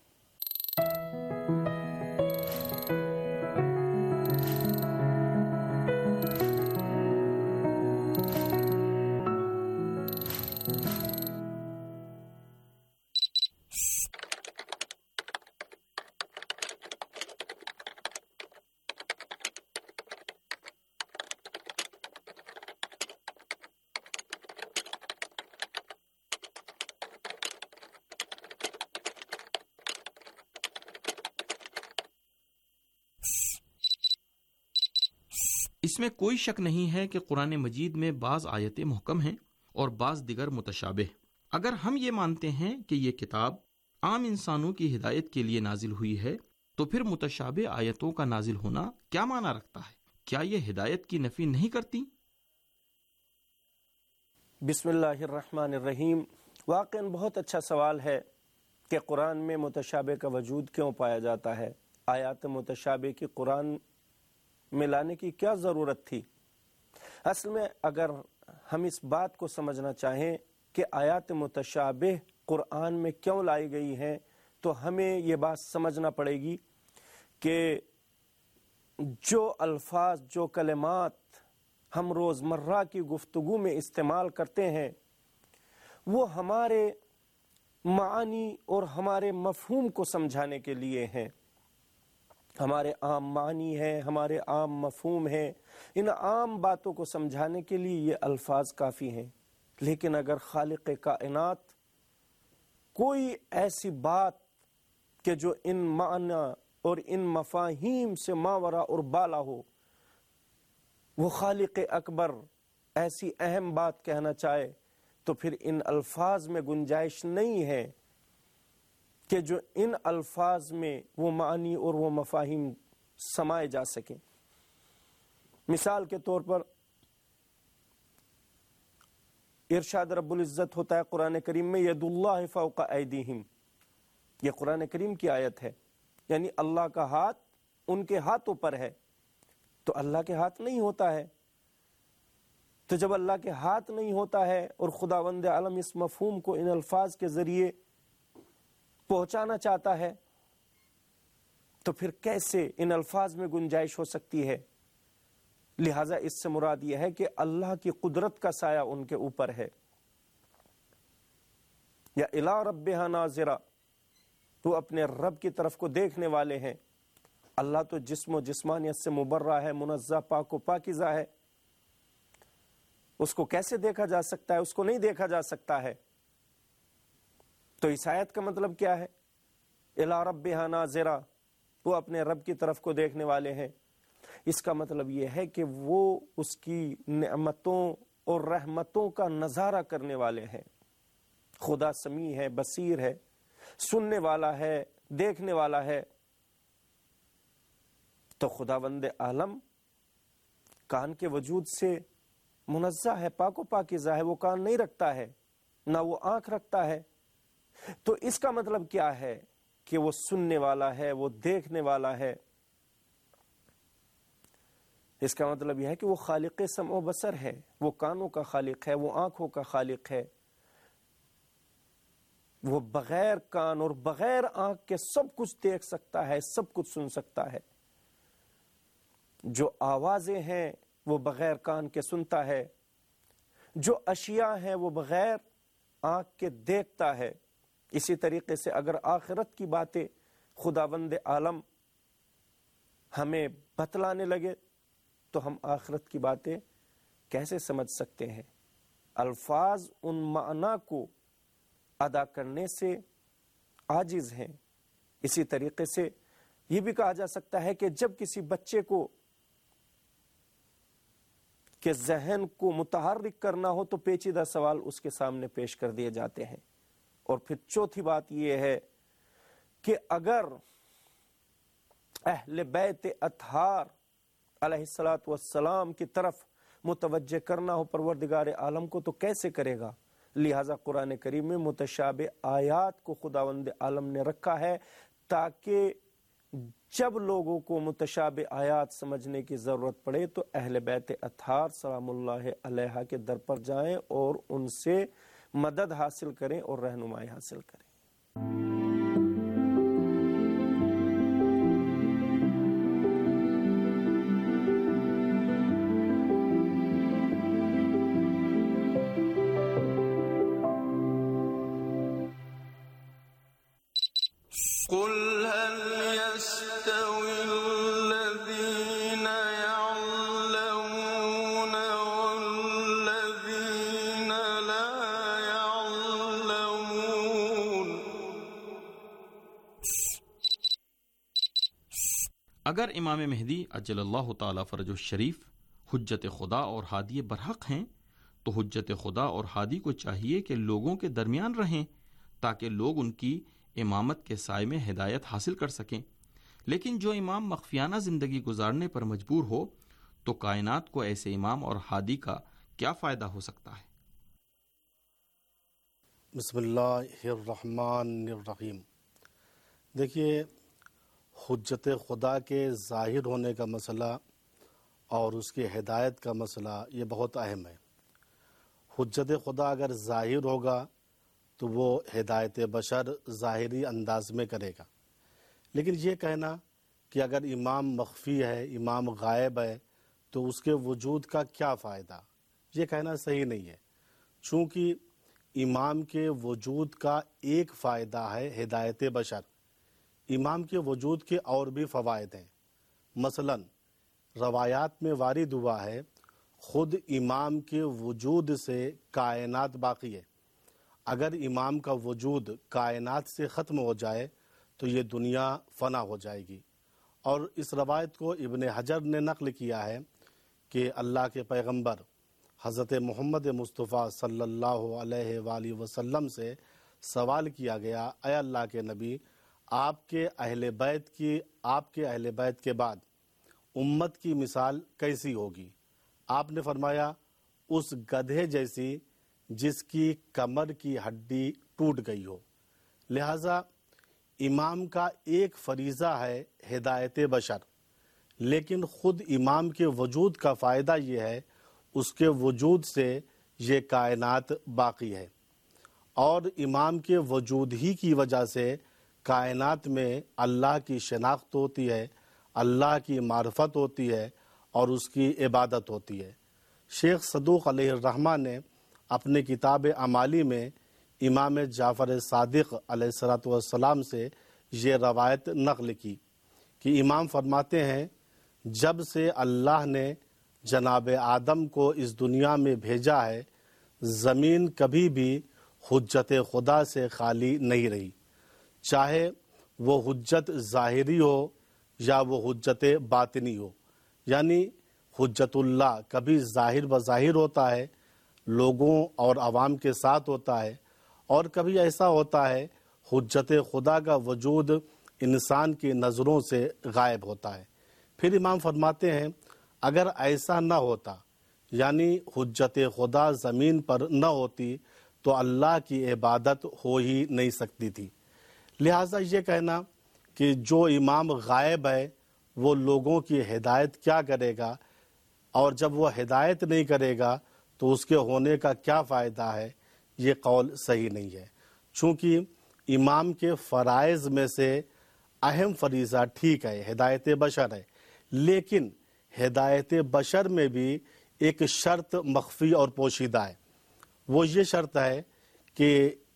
G: اس میں کوئی شک نہیں ہے کہ قرآن مجید میں بعض آیتیں محکم ہیں اور بعض دیگر متشابہ۔ اگر ہم یہ مانتے ہیں کہ یہ کتاب عام انسانوں کی ہدایت کے لیے نازل ہوئی ہے تو پھر متشابہ آیتوں کا نازل ہونا کیا معنی رکھتا ہے؟ کیا یہ ہدایت کی نفی نہیں کرتی؟
I: بسم اللہ الرحمن الرحیم۔ واقعاً بہت اچھا سوال ہے کہ قرآن میں متشابہ کا وجود کیوں پایا جاتا ہے، آیات متشابہ کی قرآن میں لانے کی کیا ضرورت تھی۔ اصل میں اگر ہم اس بات کو سمجھنا چاہیں کہ آیات متشابہ قرآن میں کیوں لائی گئی ہیں تو ہمیں یہ بات سمجھنا پڑے گی کہ جو الفاظ، جو کلمات ہم روزمرہ کی گفتگو میں استعمال کرتے ہیں وہ ہمارے معانی اور ہمارے مفہوم کو سمجھانے کے لیے ہیں، ہمارے عام معنی ہیں، ہمارے عام مفہوم ہیں، ان عام باتوں کو سمجھانے کے لیے یہ الفاظ کافی ہیں۔ لیکن اگر خالق کائنات کوئی ایسی بات کہ جو ان معنی اور ان مفاہیم سے ماورا اور بالا ہو، وہ خالق اکبر ایسی اہم بات کہنا چاہے تو پھر ان الفاظ میں گنجائش نہیں ہے کہ جو ان الفاظ میں وہ معنی اور وہ مفاہیم سمائے جا سکیں۔ مثال کے طور پر ارشاد رب العزت ہوتا ہے قرآن کریم میں، ید اللہ فوق ایدیہم، یہ قرآن کریم کی آیت ہے، یعنی اللہ کا ہاتھ ان کے ہاتھوں پر ہے، تو اللہ کے ہاتھ نہیں ہوتا ہے۔ تو جب اللہ کے ہاتھ نہیں ہوتا ہے اور خداوند عالم اس مفہوم کو ان الفاظ کے ذریعے پہنچانا چاہتا ہے تو پھر کیسے ان الفاظ میں گنجائش ہو سکتی ہے؟ لہٰذا اس سے مراد یہ ہے کہ اللہ کی قدرت کا سایہ ان کے اوپر ہے۔ یا الی ربہا ناظرہ، تو اپنے رب کی طرف کو دیکھنے والے ہیں۔ اللہ تو جسم و جسمانیت سے مبرہ ہے، منزہ، پاک و پاکیزہ ہے، اس کو کیسے دیکھا جا سکتا ہے؟ اس کو نہیں دیکھا جا سکتا ہے۔ تو اس آیت کا مطلب کیا ہے؟ الی ربہا ناظرہ، وہ اپنے رب کی طرف کو دیکھنے والے ہیں۔ اس کا مطلب یہ ہے کہ وہ اس کی نعمتوں اور رحمتوں کا نظارہ کرنے والے ہیں۔ خدا سمیع ہے، بصیر ہے، سننے والا ہے، دیکھنے والا ہے۔ تو خداوند عالم کان کے وجود سے منزہ ہے، پاک و پاکیزہ ہے، وہ کان نہیں رکھتا ہے، نہ وہ آنکھ رکھتا ہے۔ تو اس کا مطلب کیا ہے کہ وہ سننے والا ہے، وہ دیکھنے والا ہے۔ اس کا مطلب یہ ہے کہ وہ خالق سمع و بصر ہے، وہ کانوں کا خالق ہے، وہ آنکھوں کا خالق ہے، وہ بغیر کان اور بغیر آنکھ کے سب کچھ دیکھ سکتا ہے، سب کچھ سن سکتا ہے۔ جو آوازیں ہیں وہ بغیر کان کے سنتا ہے، جو اشیاء ہیں وہ بغیر آنکھ کے دیکھتا ہے۔ اسی طریقے سے اگر آخرت کی باتیں خداوند عالم ہمیں بتلانے لگے تو ہم آخرت کی باتیں کیسے سمجھ سکتے ہیں؟ الفاظ ان معنی کو ادا کرنے سے عاجز ہیں۔ اسی طریقے سے یہ بھی کہا جا سکتا ہے کہ جب کسی بچے کو کہ ذہن کو متحرک کرنا ہو تو پیچیدہ سوال اس کے سامنے پیش کر دیے جاتے ہیں۔ اور پھر چوتھی بات یہ ہے کہ اگر اہل بیت اطہار علیہ الصلوۃ والسلام کی طرف متوجہ کرنا ہو پروردگار عالم کو تو کیسے کرے گا؟ لہذا قرآن کریم میں متشابہ آیات کو خداوند عالم نے رکھا ہے تاکہ جب لوگوں کو متشابہ آیات سمجھنے کی ضرورت پڑے تو اہل بیت اطہار سلام اللہ علیہ کے در پر جائیں اور ان سے مدد حاصل کریں اور رہنمائی حاصل کریں۔
B: قل هل يستوي الذين يعلمون والذين لا يعلمون۔
G: اگر امام مہدی اجل اللہ تعالی فرج الشریف حجت خدا اور ہادی برحق ہیں تو حجت خدا اور ہادی کو چاہیے کہ لوگوں کے درمیان رہیں تاکہ لوگ ان کی امامت کے سائے میں ہدایت حاصل کر سکیں۔ لیکن جو امام مخفیانہ زندگی گزارنے پر مجبور ہو تو کائنات کو ایسے امام اور ہادی کا کیا فائدہ ہو سکتا ہے؟
J: بسم اللہ الرحمن الرحیم۔ دیکھیے، حجت خدا کے ظاہر ہونے کا مسئلہ اور اس کی ہدایت کا مسئلہ یہ بہت اہم ہے۔ حجت خدا اگر ظاہر ہوگا تو وہ ہدایت بشر ظاہری انداز میں کرے گا، لیکن یہ کہنا کہ اگر امام مخفی ہے، امام غائب ہے تو اس کے وجود کا کیا فائدہ، یہ کہنا صحیح نہیں ہے، چونکہ امام کے وجود کا ایک فائدہ ہے ہدایت بشر۔ امام کے وجود کے اور بھی فوائد ہیں، مثلا روایات میں وارد ہوا ہے خود امام کے وجود سے کائنات باقی ہے۔ اگر امام کا وجود کائنات سے ختم ہو جائے تو یہ دنیا فنا ہو جائے گی۔ اور اس روایت کو ابن حجر نے نقل کیا ہے کہ اللہ کے پیغمبر حضرت محمد مصطفیٰ صلی اللہ علیہ وآلہ وسلم سے سوال کیا گیا، اے اللہ کے نبی، آپ کے اہل بیت کی آپ کے اہل بیت کے بعد امت کی مثال کیسی ہوگی؟ آپ نے فرمایا، اس گدھے جیسی جس کی کمر کی ہڈی ٹوٹ گئی ہو۔ لہذا امام کا ایک فریضہ ہے ہدایت بشر، لیکن خود امام کے وجود کا فائدہ یہ ہے اس کے وجود سے یہ کائنات باقی ہے، اور امام کے وجود ہی کی وجہ سے کائنات میں اللہ کی شناخت ہوتی ہے، اللہ کی معرفت ہوتی ہے اور اس کی عبادت ہوتی ہے۔ شیخ صدوق علیہ الرحمہ نے اپنے کتاب اعمالی میں امام جعفر صادق علیہ الصلوۃ والسلام سے یہ روایت نقل کی کہ امام فرماتے ہیں، جب سے اللہ نے جناب آدم کو اس دنیا میں بھیجا ہے زمین کبھی بھی حجت خدا سے خالی نہیں رہی، چاہے وہ حجت ظاہری ہو یا وہ حجت باطنی ہو۔ یعنی حجت اللہ کبھی ظاہر بظاہر ہوتا ہے، لوگوں اور عوام کے ساتھ ہوتا ہے، اور کبھی ایسا ہوتا ہے حجت خدا کا وجود انسان کی نظروں سے غائب ہوتا ہے۔ پھر امام فرماتے ہیں اگر ایسا نہ ہوتا، یعنی حجت خدا زمین پر نہ ہوتی تو اللہ کی عبادت ہو ہی نہیں سکتی تھی۔ لہٰذا یہ کہنا کہ جو امام غائب ہے وہ لوگوں کی ہدایت کیا کرے گا، اور جب وہ ہدایت نہیں کرے گا تو اس کے ہونے کا کیا فائدہ ہے، یہ قول صحیح نہیں ہے، چونکہ امام کے فرائض میں سے اہم فریضہ ٹھیک ہے ہدایت بشر ہے، لیکن ہدایت بشر میں بھی ایک شرط مخفی اور پوشیدہ ہے۔ وہ یہ شرط ہے کہ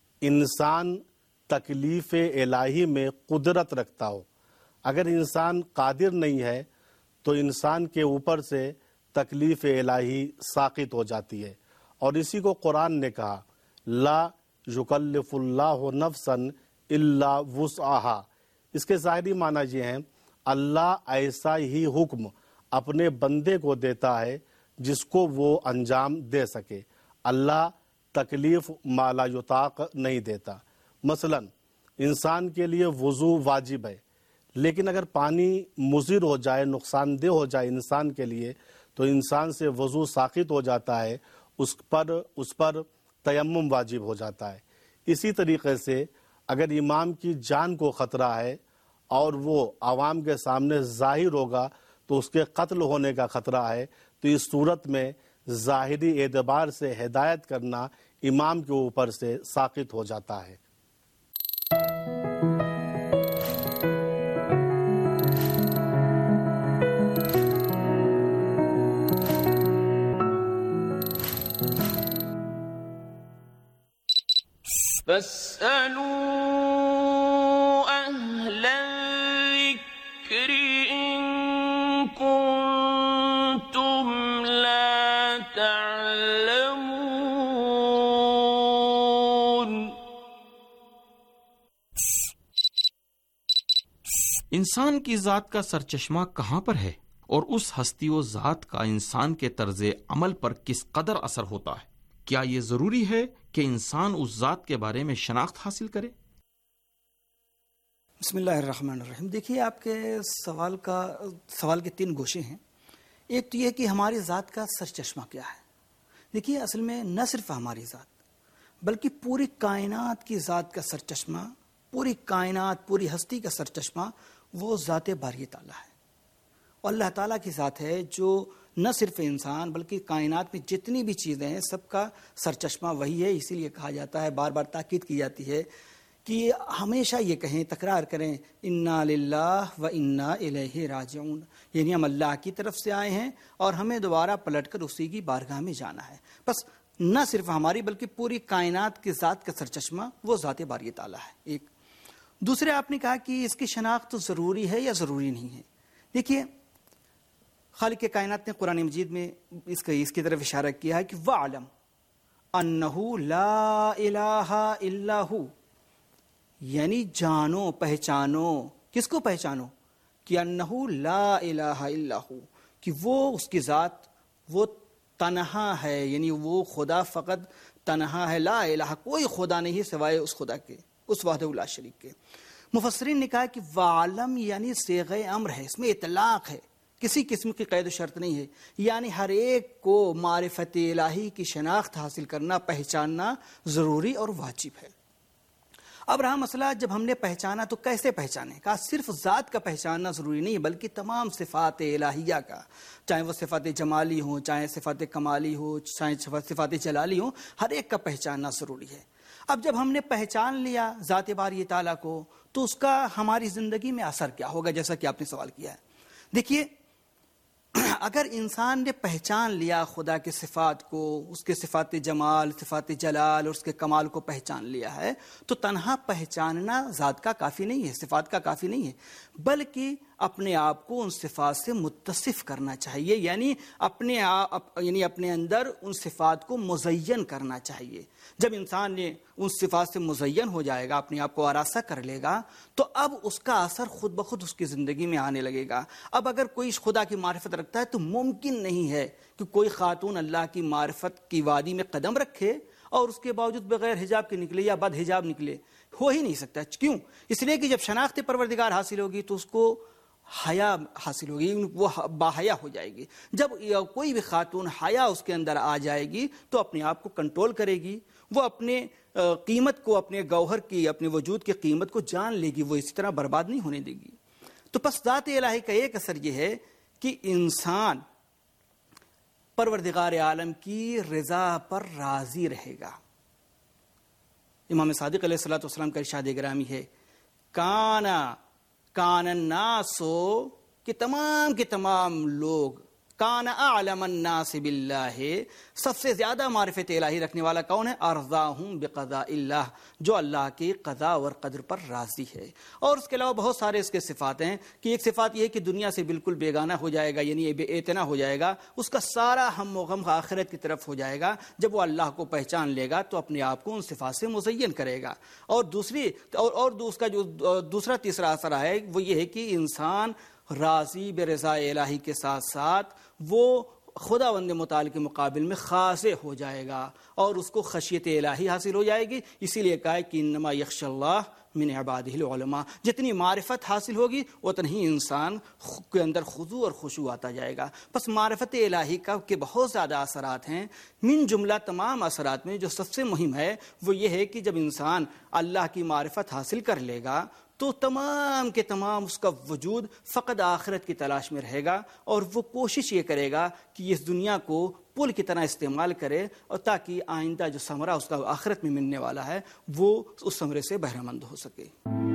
J: انسان تکلیف الہی میں قدرت رکھتا ہو۔ اگر انسان قادر نہیں ہے تو انسان کے اوپر سے تکلیف الہی ساقط ہو جاتی ہے، اور اسی کو قرآن نے کہا لا یکلف اللہ نفسا الا وسعہا. اس کے ظاہری معنی یہ ہیں اللہ ایسا ہی حکم اپنے بندے کو دیتا ہے جس کو وہ انجام دے سکے. اللہ تکلیف ما لا یطاق نہیں دیتا. مثلا انسان کے لیے وضو واجب ہے، لیکن اگر پانی مضر ہو جائے، نقصان دہ ہو جائے انسان کے لیے، تو انسان سے وضو ساقط ہو جاتا ہے، اس پر اس پر تیمم واجب ہو جاتا ہے. اسی طریقے سے اگر امام کی جان کو خطرہ ہے اور وہ عوام کے سامنے ظاہر ہوگا تو اس کے قتل ہونے کا خطرہ ہے، تو اس صورت میں ظاہری اعتبار سے ہدایت کرنا امام کے اوپر سے ساقط ہو جاتا ہے.
B: فاسألوا أهل الذكر إن كنتم لا تعلمون.
G: انسان کی ذات کا سرچشمہ کہاں پر ہے اور اس ہستی و ذات کا انسان کے طرز عمل پر کس قدر اثر ہوتا ہے؟ کیا یہ ضروری ہے کہ انسان اس ذات کے بارے میں شناخت حاصل کرے؟
K: بسم اللہ الرحمن الرحیم. دیکھیے آپ کے سوال کا سوال کے تین گوشے ہیں. ایک تو یہ کہ ہماری ذات کا سرچشمہ کیا ہے. دیکھیے اصل میں نہ صرف ہماری ذات بلکہ پوری کائنات کی ذات کا سرچشمہ، پوری کائنات پوری ہستی کا سرچشمہ وہ ذات باری تعالیٰ ہے. اور اللہ تعالیٰ کی ذات ہے جو نہ صرف انسان بلکہ کائنات میں جتنی بھی چیزیں ہیں سب کا سرچشمہ وہی ہے. اسی لیے کہا جاتا ہے، بار بار تاکید کی جاتی ہے کہ ہمیشہ یہ کہیں، تکرار کریں، انا للہ و انا الیہ راجعون، یعنی ہم اللہ کی طرف سے آئے ہیں اور ہمیں دوبارہ پلٹ کر اسی کی بارگاہ میں جانا ہے. بس نہ صرف ہماری بلکہ پوری کائنات کی ذات کا سرچشمہ وہ ذات باری تعالیٰ ہے. ایک دوسرے آپ نے کہا کہ اس کی شناخت تو ضروری ہے یا ضروری نہیں ہے. دیکھیے خالق کائنات نے قرآن مجید میں اس کا اس کی طرف اشارہ کیا ہے کہ وَعْلَمْ أَنَّهُ لَا إِلَٰهَ إِلَّا هُ، یعنی جانو پہچانو. کس کو پہچانو؟ کہ أَنَّهُ لَا إِلَٰهَ إِلَّا هُ، کہ وہ اس کی ذات وہ تنہا ہے، یعنی وہ خدا فقط تنہا ہے. لا الہ، کوئی خدا نہیں سوائے اس خدا کے، اس وحدہ لا شریک کے. مفسرین نے کہا کہ وَعْلَمْ یعنی صیغہ امر ہے، اس میں اطلاق ہے، کسی قسم کی قید و شرط نہیں ہے. یعنی ہر ایک کو معرفت الہی کی شناخت حاصل کرنا، پہچاننا ضروری اور واجب ہے. اب رہا مسئلہ جب ہم نے پہچانا تو کیسے پہچانے؟ کہا صرف ذات کا پہچاننا ضروری نہیں بلکہ تمام صفات الہیہ کا، چاہے وہ صفات جمالی ہوں، چاہے صفات کمالی ہو، چاہے صفات جلالی ہوں، ہر ایک کا پہچاننا ضروری ہے. اب جب ہم نے پہچان لیا ذات باری تعالیٰ کو تو اس کا ہماری زندگی میں اثر کیا ہوگا، جیسا کہ آپ نے سوال کیا ہے. دیکھیے اگر انسان نے پہچان لیا خدا کے صفات کو، اس کے صفات جمال، صفات جلال اور اس کے کمال کو پہچان لیا ہے، تو تنہا پہچاننا ذات کا کافی نہیں ہے، صفات کا کافی نہیں ہے، بلکہ اپنے آپ کو ان صفات سے متصف کرنا چاہیے. یعنی اپنے آپ یعنی اپنے اندر ان صفات کو مزین کرنا چاہیے. جب انسان نے ان صفات سے مزین ہو جائے گا، اپنے آپ کو آراستہ کر لے گا، تو اب اس کا اثر خود بخود اس کی زندگی میں آنے لگے گا. اب اگر کوئی خدا کی معرفت رکھتا ہے تو ممکن نہیں ہے کہ کوئی خاتون اللہ کی معرفت کی وادی میں قدم رکھے اور اس کے باوجود بغیر حجاب کے نکلے یا بد حجاب نکلے. ہو ہی نہیں سکتا. کیوں؟ اس لیے کہ جب شناخت پروردگار حاصل ہوگی تو اس کو حیا حاصل ہوگی، وہ باحیا ہو جائے گی. جب کوئی بھی خاتون حیا اس کے اندر آ جائے گی تو اپنے آپ کو کنٹرول کرے گی، وہ اپنے قیمت کو، اپنے گوہر کی، اپنے وجود کی قیمت کو جان لے گی، وہ اسی طرح برباد نہیں ہونے دے گی. تو پس ذات الہی کا ایک اثر یہ ہے کہ انسان پروردگار عالم کی رضا پر راضی رہے گا. امام صادق علیہ الصلوۃ والسلام کا ارشاد گرامی ہے، کانا کان الناس، کہ تمام کے تمام لوگ، کان اعلم الناس باللہ، سب سے زیادہ معرفت الہی رکھنے والا کون ہے؟ ارضاہم بقضاء اللہ، جو اللہ کی قضاء اور قدر پر راضی ہے. اور اس کے علاوہ بہت سارے اس کے صفات ہیں کہ ایک صفات یہ ہے کہ دنیا سے بالکل بیگانہ ہو جائے گا، یعنی بے اعتنا ہو جائے گا، اس کا سارا ہم و غم آخرت کی طرف ہو جائے گا. جب وہ اللہ کو پہچان لے گا تو اپنے آپ کو ان صفات سے مزین کرے گا. اور دوسری اور اور اس کا جو دوسرا تیسرا اثر ہے وہ یہ ہے کہ انسان راضی برضا الہی کے ساتھ ساتھ وہ خداوند متعال کے مقابل میں خاضع ہو جائے گا اور اس کو خشیت الہی حاصل ہو جائے گی. اسی لیے کہا کہ انما یخشی اللہ من عبادہ العلماء، جتنی معرفت حاصل ہوگی اتنا ہی انسان کے اندر خضوع اور خشوع آتا جائے گا. بس معرفت الہی کا کے بہت زیادہ اثرات ہیں. من جملہ تمام اثرات میں جو سب سے مہم ہے وہ یہ ہے کہ جب انسان اللہ کی معرفت حاصل کر لے گا تو تمام کے تمام اس کا وجود فقط آخرت کی تلاش میں رہے گا، اور وہ کوشش یہ کرے گا کہ اس دنیا کو پل کی طرح استعمال کرے، اور تاکہ آئندہ جو ثمرہ اس کا آخرت میں ملنے والا ہے وہ اس ثمرے سے بہرہ مند ہو سکے.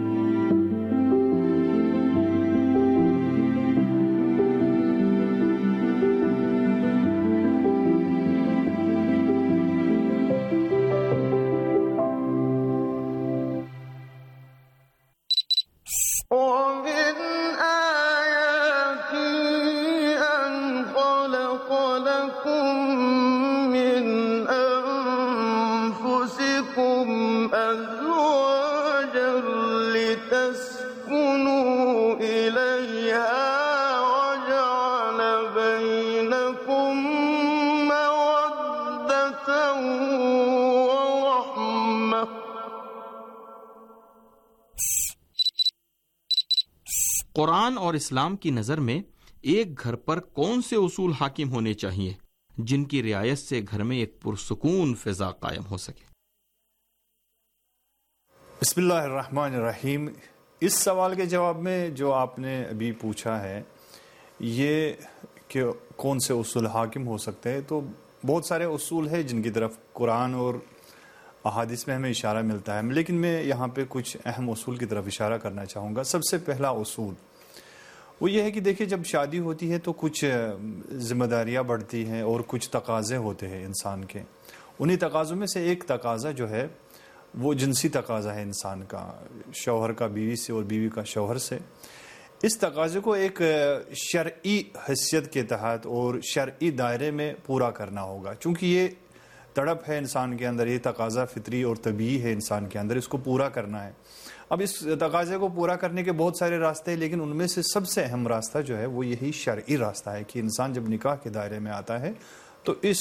G: قرآن اور اسلام کی نظر میں ایک گھر پر کون سے اصول حاکم ہونے چاہیے جن کی رعایت سے گھر میں ایک پرسکون فضا قائم ہو سکے؟
L: بسم اللہ الرحمن الرحیم. اس سوال کے جواب میں جو آپ نے ابھی پوچھا ہے یہ کہ کون سے اصول حاکم ہو سکتے ہیں، تو بہت سارے اصول ہیں جن کی طرف قرآن اور احادیث میں ہمیں اشارہ ملتا ہے، لیکن میں یہاں پہ کچھ اہم اصول کی طرف اشارہ کرنا چاہوں گا. سب سے پہلا اصول وہ یہ ہے کہ دیکھیں جب شادی ہوتی ہے تو کچھ ذمہ داریاں بڑھتی ہیں اور کچھ تقاضے ہوتے ہیں انسان کے. انہی تقاضوں میں سے ایک تقاضا جو ہے وہ جنسی تقاضا ہے انسان کا، شوہر کا بیوی سے اور بیوی کا شوہر سے. اس تقاضے کو ایک شرعی حیثیت کے تحت اور شرعی دائرے میں پورا کرنا ہوگا، چونکہ یہ تڑپ ہے انسان کے اندر، یہ تقاضا فطری اور طبیعی ہے انسان کے اندر، اس کو پورا کرنا ہے. اب اس تقاضے کو پورا کرنے کے بہت سارے راستے ہیں، لیکن ان میں سے سب سے اہم راستہ جو ہے وہ یہی شرعی راستہ ہے کہ انسان جب نکاح کے دائرے میں آتا ہے تو اس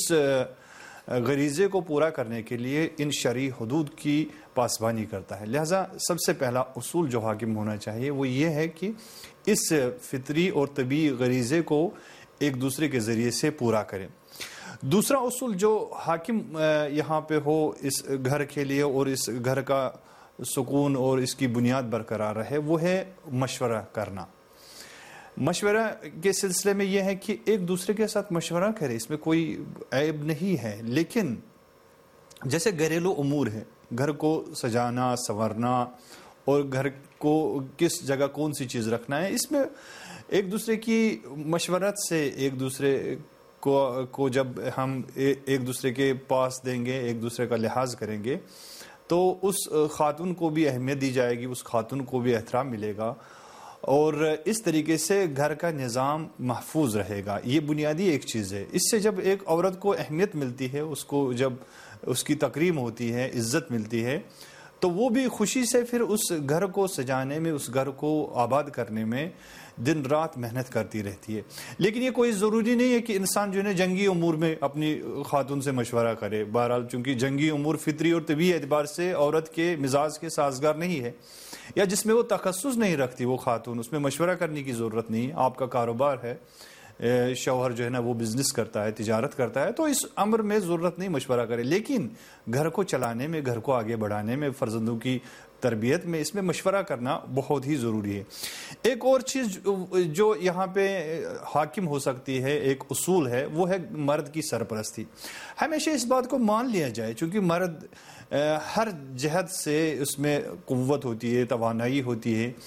L: غریزے کو پورا کرنے کے لیے ان شرعی حدود کی پاسبانی کرتا ہے. لہٰذا سب سے پہلا اصول جو حاکم ہونا چاہیے وہ یہ ہے کہ اس فطری اور طبیعی غریزے کو ایک دوسرے کے ذریعے سے پورا کریں. دوسرا اصول جو حاکم یہاں پہ ہو اس گھر کے لیے اور اس گھر کا سکون اور اس کی بنیاد برقرار رہے وہ ہے مشورہ کرنا. مشورہ کے سلسلے میں یہ ہے کہ ایک دوسرے کے ساتھ مشورہ کرے، اس میں کوئی عیب نہیں ہے، لیکن جیسے گھریلو امور ہے، گھر کو سجانا سنورنا اور گھر کو کس جگہ کون سی چیز رکھنا ہے، اس میں ایک دوسرے کی مشورت سے ایک دوسرے کو کو جب ہم ایک دوسرے کے پاس دیں گے، ایک دوسرے کا لحاظ کریں گے تو اس خاتون کو بھی اہمیت دی جائے گی، اس خاتون کو بھی احترام ملے گا، اور اس طریقے سے گھر کا نظام محفوظ رہے گا. یہ بنیادی ایک چیز ہے. اس سے جب ایک عورت کو اہمیت ملتی ہے، اس کو جب اس کی تکریم ہوتی ہے، عزت ملتی ہے، تو وہ بھی خوشی سے پھر اس گھر کو سجانے میں، اس گھر کو آباد کرنے میں دن رات محنت کرتی رہتی ہے. لیکن یہ کوئی ضروری نہیں ہے کہ انسان جو ہے جنگی امور میں اپنی خاتون سے مشورہ کرے. بہرحال چونکہ جنگی امور فطری اور طبیعی اعتبار سے عورت کے مزاج کے سازگار نہیں ہے، یا جس میں وہ تخصص نہیں رکھتی وہ خاتون، اس میں مشورہ کرنے کی ضرورت نہیں. آپ کا کاروبار ہے، شوہر جو ہے نا وہ بزنس کرتا ہے، تجارت کرتا ہے، تو اس امر میں ضرورت نہیں مشورہ کرے. لیکن گھر کو چلانے میں، گھر کو آگے بڑھانے میں، فرزندوں کی تربیت میں اس میں مشورہ کرنا بہت ہی ضروری ہے. ایک اور چیز جو یہاں پہ حاکم ہو سکتی ہے، ایک اصول ہے، وہ ہے مرد کی سرپرستی. ہمیشہ اس بات کو مان لیا جائے، چونکہ مرد ہر جہت سے اس میں قوت ہوتی ہے، توانائی ہوتی ہے،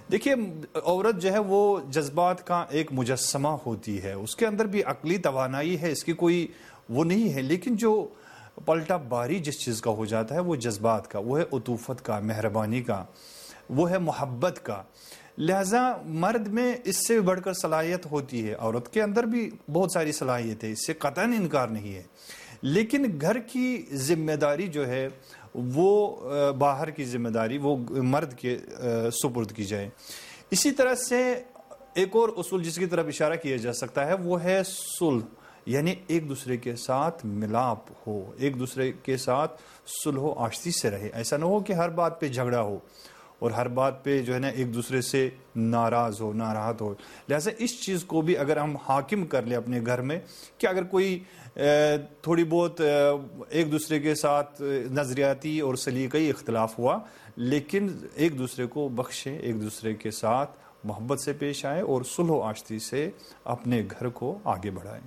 L: دیکھیے عورت جو ہے وہ جذبات کا ایک مجسمہ ہوتی ہے، اس کے اندر بھی عقلی توانائی ہے، اس کی کوئی وہ نہیں ہے، لیکن جو پلٹا باری جس چیز کا ہو جاتا ہے وہ جذبات کا، وہ ہے عطوفت کا، مہربانی کا، وہ ہے محبت کا۔ لہذا مرد میں اس سے بڑھ کر صلاحیت ہوتی ہے، عورت کے اندر بھی بہت ساری صلاحیت ہے، اس سے قطعاً انکار نہیں ہے، لیکن گھر کی ذمہ داری جو ہے وہ باہر کی ذمہ داری وہ مرد کے سپرد کی جائے۔ اسی طرح سے ایک اور اصول جس کی طرف اشارہ کیا جا سکتا ہے وہ ہے صلح، یعنی ایک دوسرے کے ساتھ ملاپ ہو، ایک دوسرے کے ساتھ صلح و آشتی سے رہے، ایسا نہ ہو کہ ہر بات پہ جھگڑا ہو اور ہر بات پہ جو ہے نا ایک دوسرے سے ناراض ہو، ناراحت ہو۔ لہٰذا اس چیز کو بھی اگر ہم حاکم کر لیں اپنے گھر میں کہ اگر کوئی تھوڑی بہت ایک دوسرے کے ساتھ نظریاتی اور سلیقئی اختلاف ہوا، لیکن ایک دوسرے کو بخشے، ایک دوسرے کے ساتھ محبت سے پیش آئے اور صلح و آشتی سے اپنے گھر کو آگے بڑھائیں۔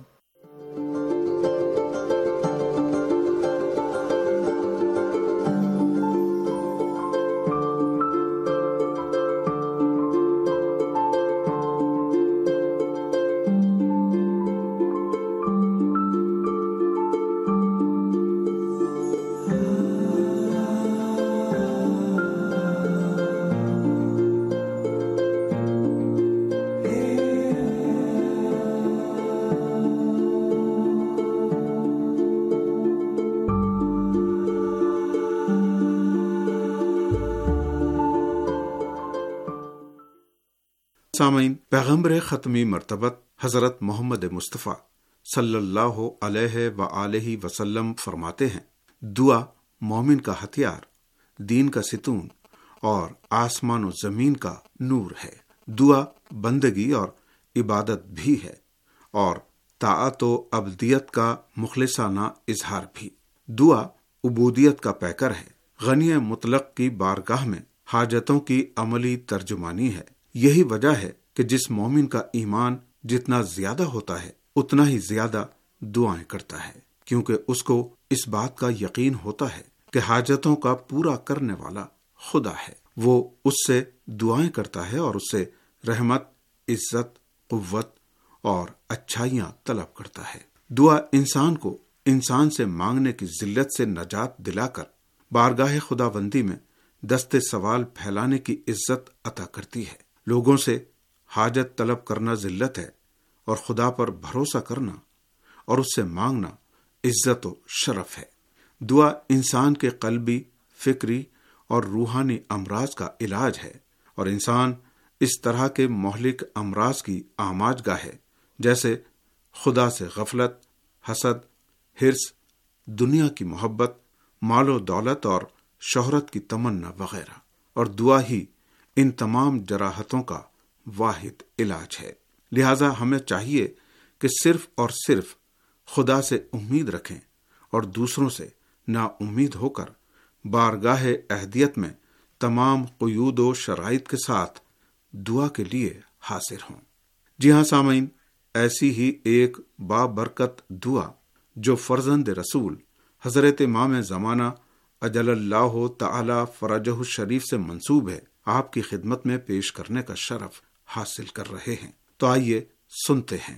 M: سامعین، پیغمبر ختمی مرتبت حضرت محمد مصطفیٰ صلی اللہ علیہ وآلہ وسلم فرماتے ہیں، دعا مومن کا ہتھیار، دین کا ستون اور آسمان و زمین کا نور ہے۔ دعا بندگی اور عبادت بھی ہے اور طاعت و عبدیت کا مخلصانہ اظہار بھی۔ دعا عبودیت کا پیکر ہے، غنی مطلق کی بارگاہ میں حاجتوں کی عملی ترجمانی ہے۔ یہی وجہ ہے کہ جس مومن کا ایمان جتنا زیادہ ہوتا ہے اتنا ہی زیادہ دعائیں کرتا ہے، کیونکہ اس کو اس بات کا یقین ہوتا ہے کہ حاجتوں کا پورا کرنے والا خدا ہے۔ وہ اس سے دعائیں کرتا ہے اور اس سے رحمت، عزت، قوت اور اچھائیاں طلب کرتا ہے۔ دعا انسان کو انسان سے مانگنے کی ذلت سے نجات دلا کر بارگاہ خداوندی میں دست سوال پھیلانے کی عزت عطا کرتی ہے۔ لوگوں سے حاجت طلب کرنا ذلت ہے اور خدا پر بھروسہ کرنا اور اس سے مانگنا عزت و شرف ہے۔ دعا انسان کے قلبی، فکری اور روحانی امراض کا علاج ہے اور انسان اس طرح کے مہلک امراض کی آماج گاہ ہے جیسے خدا سے غفلت، حسد، حرص، دنیا کی محبت، مال و دولت اور شہرت کی تمنا وغیرہ، اور دعا ہی ان تمام جراحتوں کا واحد علاج ہے۔ لہذا ہمیں چاہیے کہ صرف اور صرف خدا سے امید رکھیں اور دوسروں سے نا امید ہو کر بارگاہ اہدیت میں تمام قیود و شرائط کے ساتھ دعا کے لیے حاضر ہوں۔ جی ہاں سامعین، ایسی ہی ایک بابرکت دعا جو فرزند رسول حضرت امام زمانہ اجل اللہ تعالی فرجہ الشریف سے منسوب ہے، آپ کی خدمت میں پیش کرنے کا شرف حاصل کر رہے ہیں۔ تو آئیے سنتے ہیں۔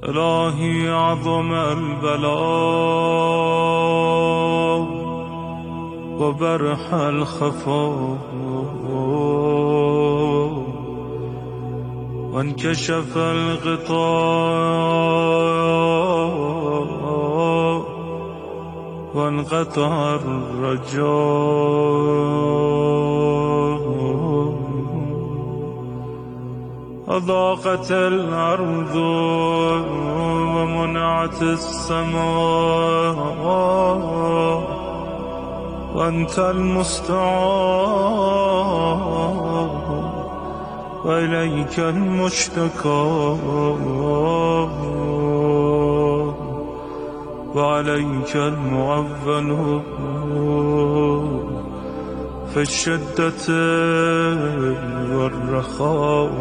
B: الہی عظم البلاء وبرح الخفاء وانكشف الغطاء وانقطع الرجاء أضاقت الأرض ومنعت السماء وأنت المستعان وإليك المشتكى وعليك المعول في الشدة والرخاء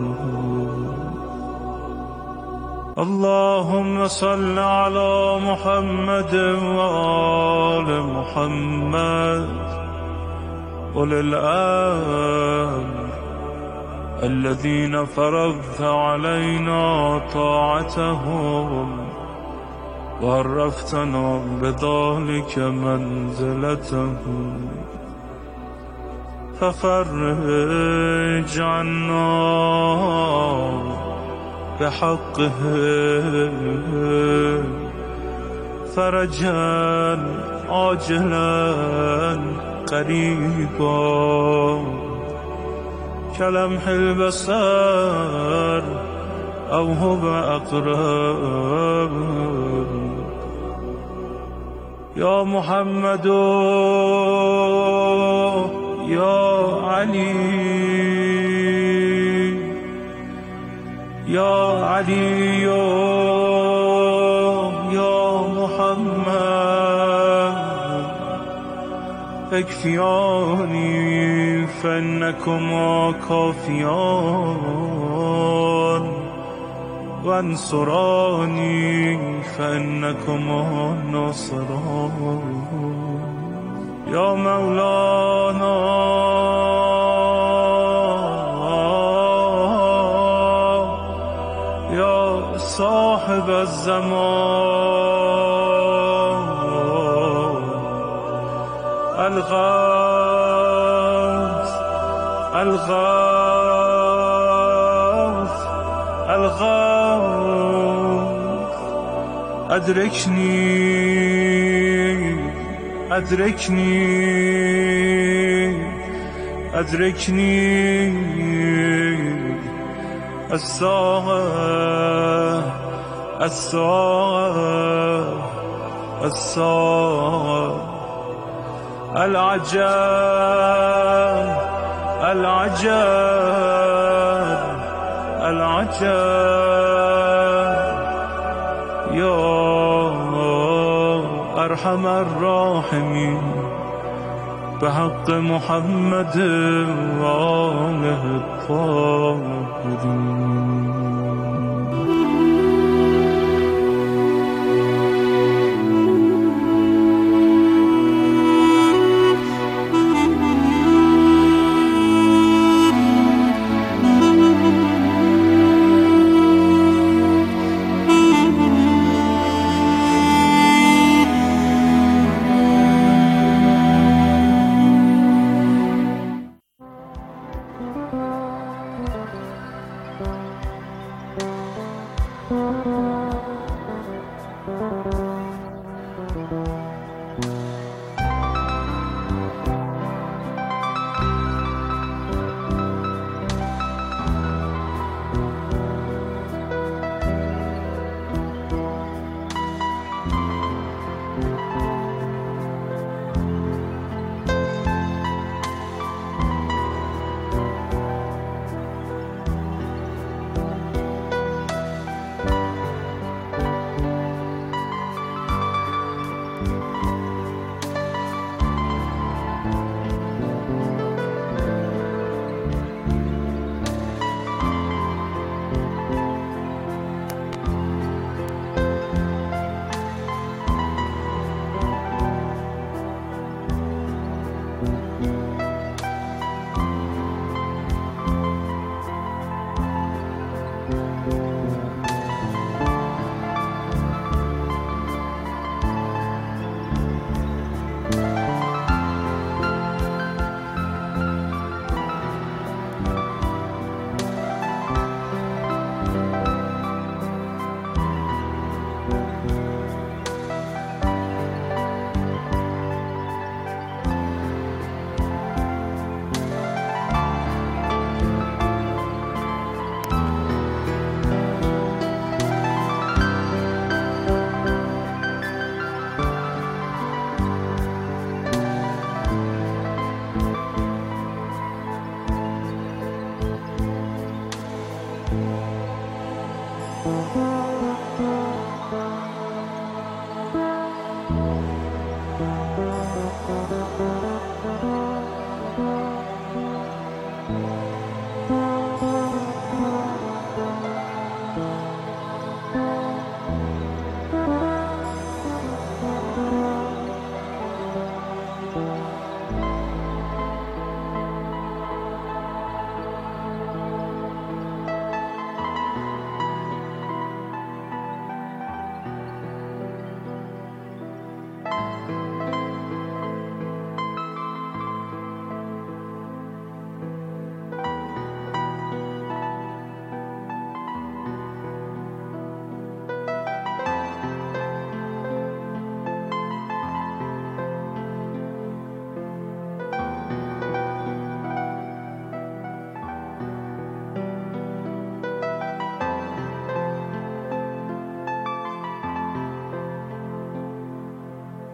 B: اللهم صل على محمد وآل محمد أولي الأمر الذين فرضت علينا طاعتهم وعرفتنا بذلك منزلتهم ففرج عنا بحقهم فرجا عاجلا قريبا كلمح البصر أو هو أقرب يا محمد يا علي يا علي يا محمد اكفياني فإنكما كافيان وانصراني فإنكما ناصران يا مولانا يا صاحب الزمان الغوث الغوث الغوث أدركني أدركني أدركني الساعة الساعة الساعة العجاب العجاب العجاب يا أرحم الراحمين بحق محمد وآله الطاهرين.